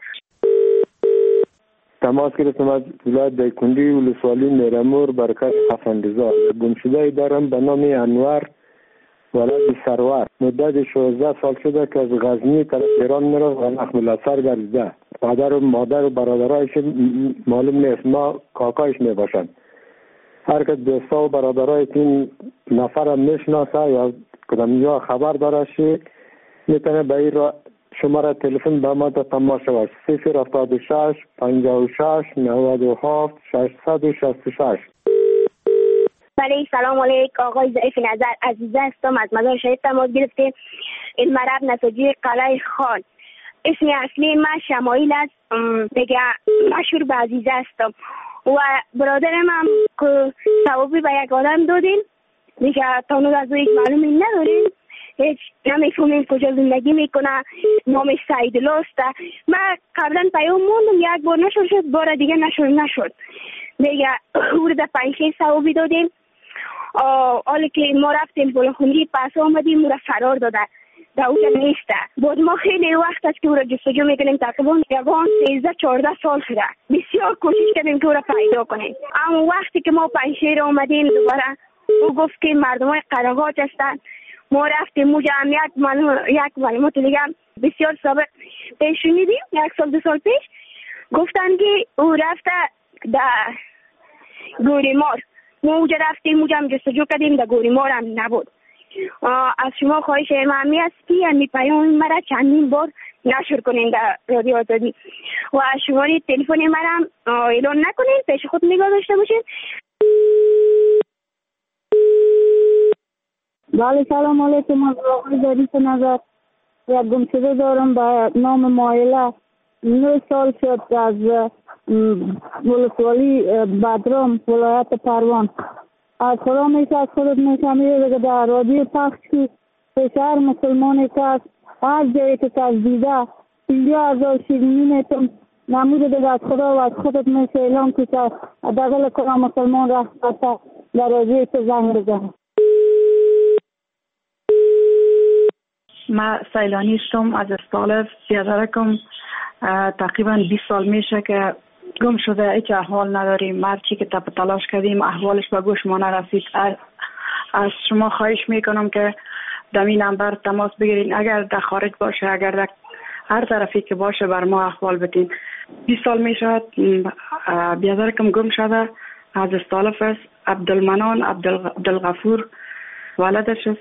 تماس گرفتم از ولایت دایکنډي ولسوالی میرامور برکت افندزاد. گمشده دارم به نام انور ولد سرور. مدت شانزده سال شده که از غزنی طرف ایران میره و مفقود الاثر گردیده. مادر و مادر و برادرایش معلوم نیست، ما کاکایش میباشند. هر که دوستا و برادرای این نفر میشناسه یا کدام یا خبر داره شی میتونه به این را شماره تلفن به ما تماس شود. صفر هفتاد و شش پنجاه و شش نود و هفت ششصد و شصت و شش. بله سلام علیکم آقای ضعیف نظر عزیزه هستم از مزار شهید تماس گرفتیم. این مرب نساجی قلعه خان. اسم اصلی من شمایل است دیگه مشهور به عزیزه هستم و برادرم هم که ثوابی به یک آدم دادیم دیگه تانو از او هیچ معلومی نداریم هیچ نمیفهمیم کجا زندگی میکنه نامش سعید لاسته. من قبلا پیام موندم یک بار نشد شد بار دیگه نشد نشد دیگه او رو در پنجه ثوابی دادیم. حالا که ما رفتیم بلخونی پس آمدیم او را فرار داده در اونجا نیسته. بود ما خیلی وقت است که او را جستجو میکنیم تقریبا یکان سیزده چهارده سال شده بسیار کوشش کردیم که او را پیدا کنیم. اما وقتی که ما پنجشیر آمدیم دوباره او گفت که مردم های قرهاج هستند. ما رفتیم اونجا هم یک معلومات یک معلومات دیگه بسیار سابق پیش شنیدیم یک سال دو سال پیش گفتن که او رفته در گوریمار. ما اونجا رفتیم اونجا هم جستجو کردیم در گوریمار هم نبود. از شما خواهش مهمی است که همی پیام مرا چندین بار نشر کنین در رادیو آزادی و شماره تلفن مرا هم اعلان نکنین پیش خود نگاه داشته باشین. بله سلام علیکم از آقای ظریف نظر. یک گمشده دارم به نام مایله نه سال شد از ولسوالی بدرام ولایت پروان. از خدا میشه از خودت میشم دیگه در رادیو پخش که شهر مسلمانی که از هر جایی که کس دیده اینجا از شیرینی میتون نمود دیگه از خدا و از خودت میشه اعلام که دقل کنم مسلمان رفت در رادیو که زنگ بزنم. من سیلانی شدم از استالف زیادرکم تقریبا بیست سال میشه که گم شده ایچ احوال نداریم. مرچی که تپ تلاش کردیم احوالش به گوش ما نرسید. از شما خواهش میکنم که دمی نمبر تماس بگیرین اگر در خارج باشه اگر در هر طرفی که باشه بر ما احوال بدین. بیست سال میشد بیادرکم گم شده از استالف است. عبدالمنان عبدالغفور ولدش است.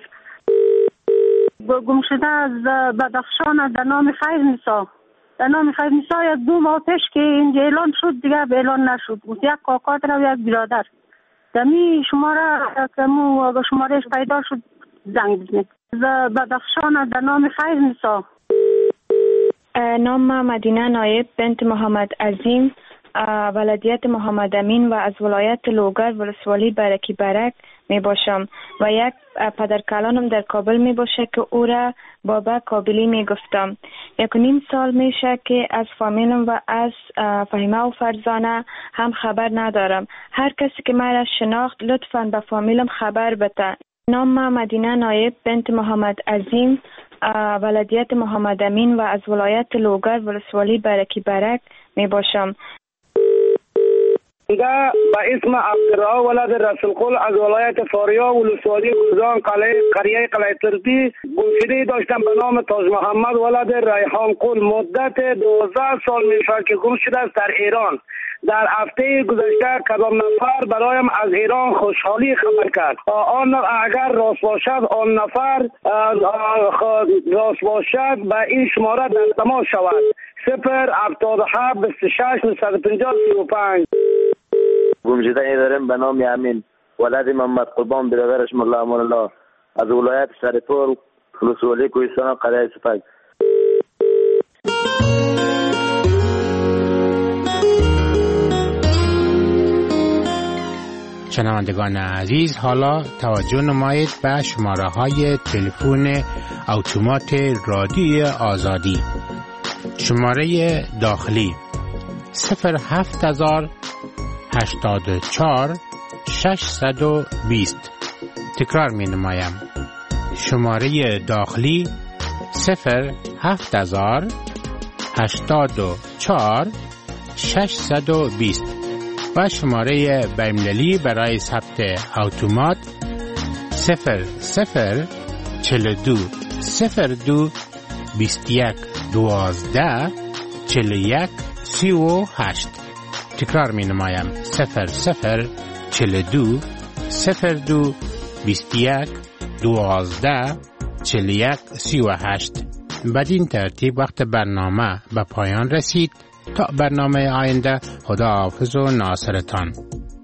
گم شده از بدخشان در نام خیر نیسا در نام خیر نیسا یک دو ماه پیش که اینجا اعلان شد دیگه به اعلان نشد. یک کاکات را و یک برادر دمی شماره که مو به شمارهش پیدا شد زنگ بزنید. از بدخشان در نام خیر نیسا. نام مدینه نایب بنت محمد عظیم ولادیت محمد امین و از ولایت لوگر ولسوالی برکی برک می باشم و یک پدرکلانم در کابل می باشه که او را بابا کابلی می گفتم. یک و نیم سال میشه که از فامیلم و از فهیمه و فرزانه هم خبر ندارم. هر کسی که مرا شناخت لطفاً به فامیلم خبر بده. نام مدینه نایب بنت محمد عظیم ولادیت محمد امین و از ولایت لوگر ولسوالی برکی برک می باشم. ده با اسم عبدالرحمن ولد رسول قل از ولایت فاریا ولسوالی گلزان قریه قلعه ترکی گمشده داشتم به نام تاج محمد ولد ریحان قل. مدت دوازده سال میشه که گم شده است در ایران. در هفته گذشته کدام نفر برایم از ایران خوشحالی خبر کرد. آن اگر راست باشد آن نفر راست باشد به این شماره در تماس شود. صفر هفتاد و هفت بیست و شش نهصد و پنجاه سی و پنج. گمشده ای داریم به نام امین ولد محمد قربان برادرش ملا امان الله از ولایت سرپور ولسوالی کوهستان قریه سپک. شنوندگان عزیز حالا توجه نمایید به شماره های تلفن اتومات رادیو آزادی. شماره داخلی صفر هفت هزار هشتاد و چهار ششصد و بیست. تکرار می نمایم. شماره داخلی صفر هفت هزار هشتاد و چهار ششصد و بیست و شماره بین‌المللی برای ثبت اتومات صفر صفر چهل و دو صفر دو بیست و یک دوازده چهل و یک سی و هشت. تکرار می نمایم. صفر صفر چهل و دو صفر دو بیست و یک دوازده چهل و یک سی و هشت. بدین ترتیب وقت برنامه به پایان رسید. تا برنامه آینده خدا حافظ و ناصرتان.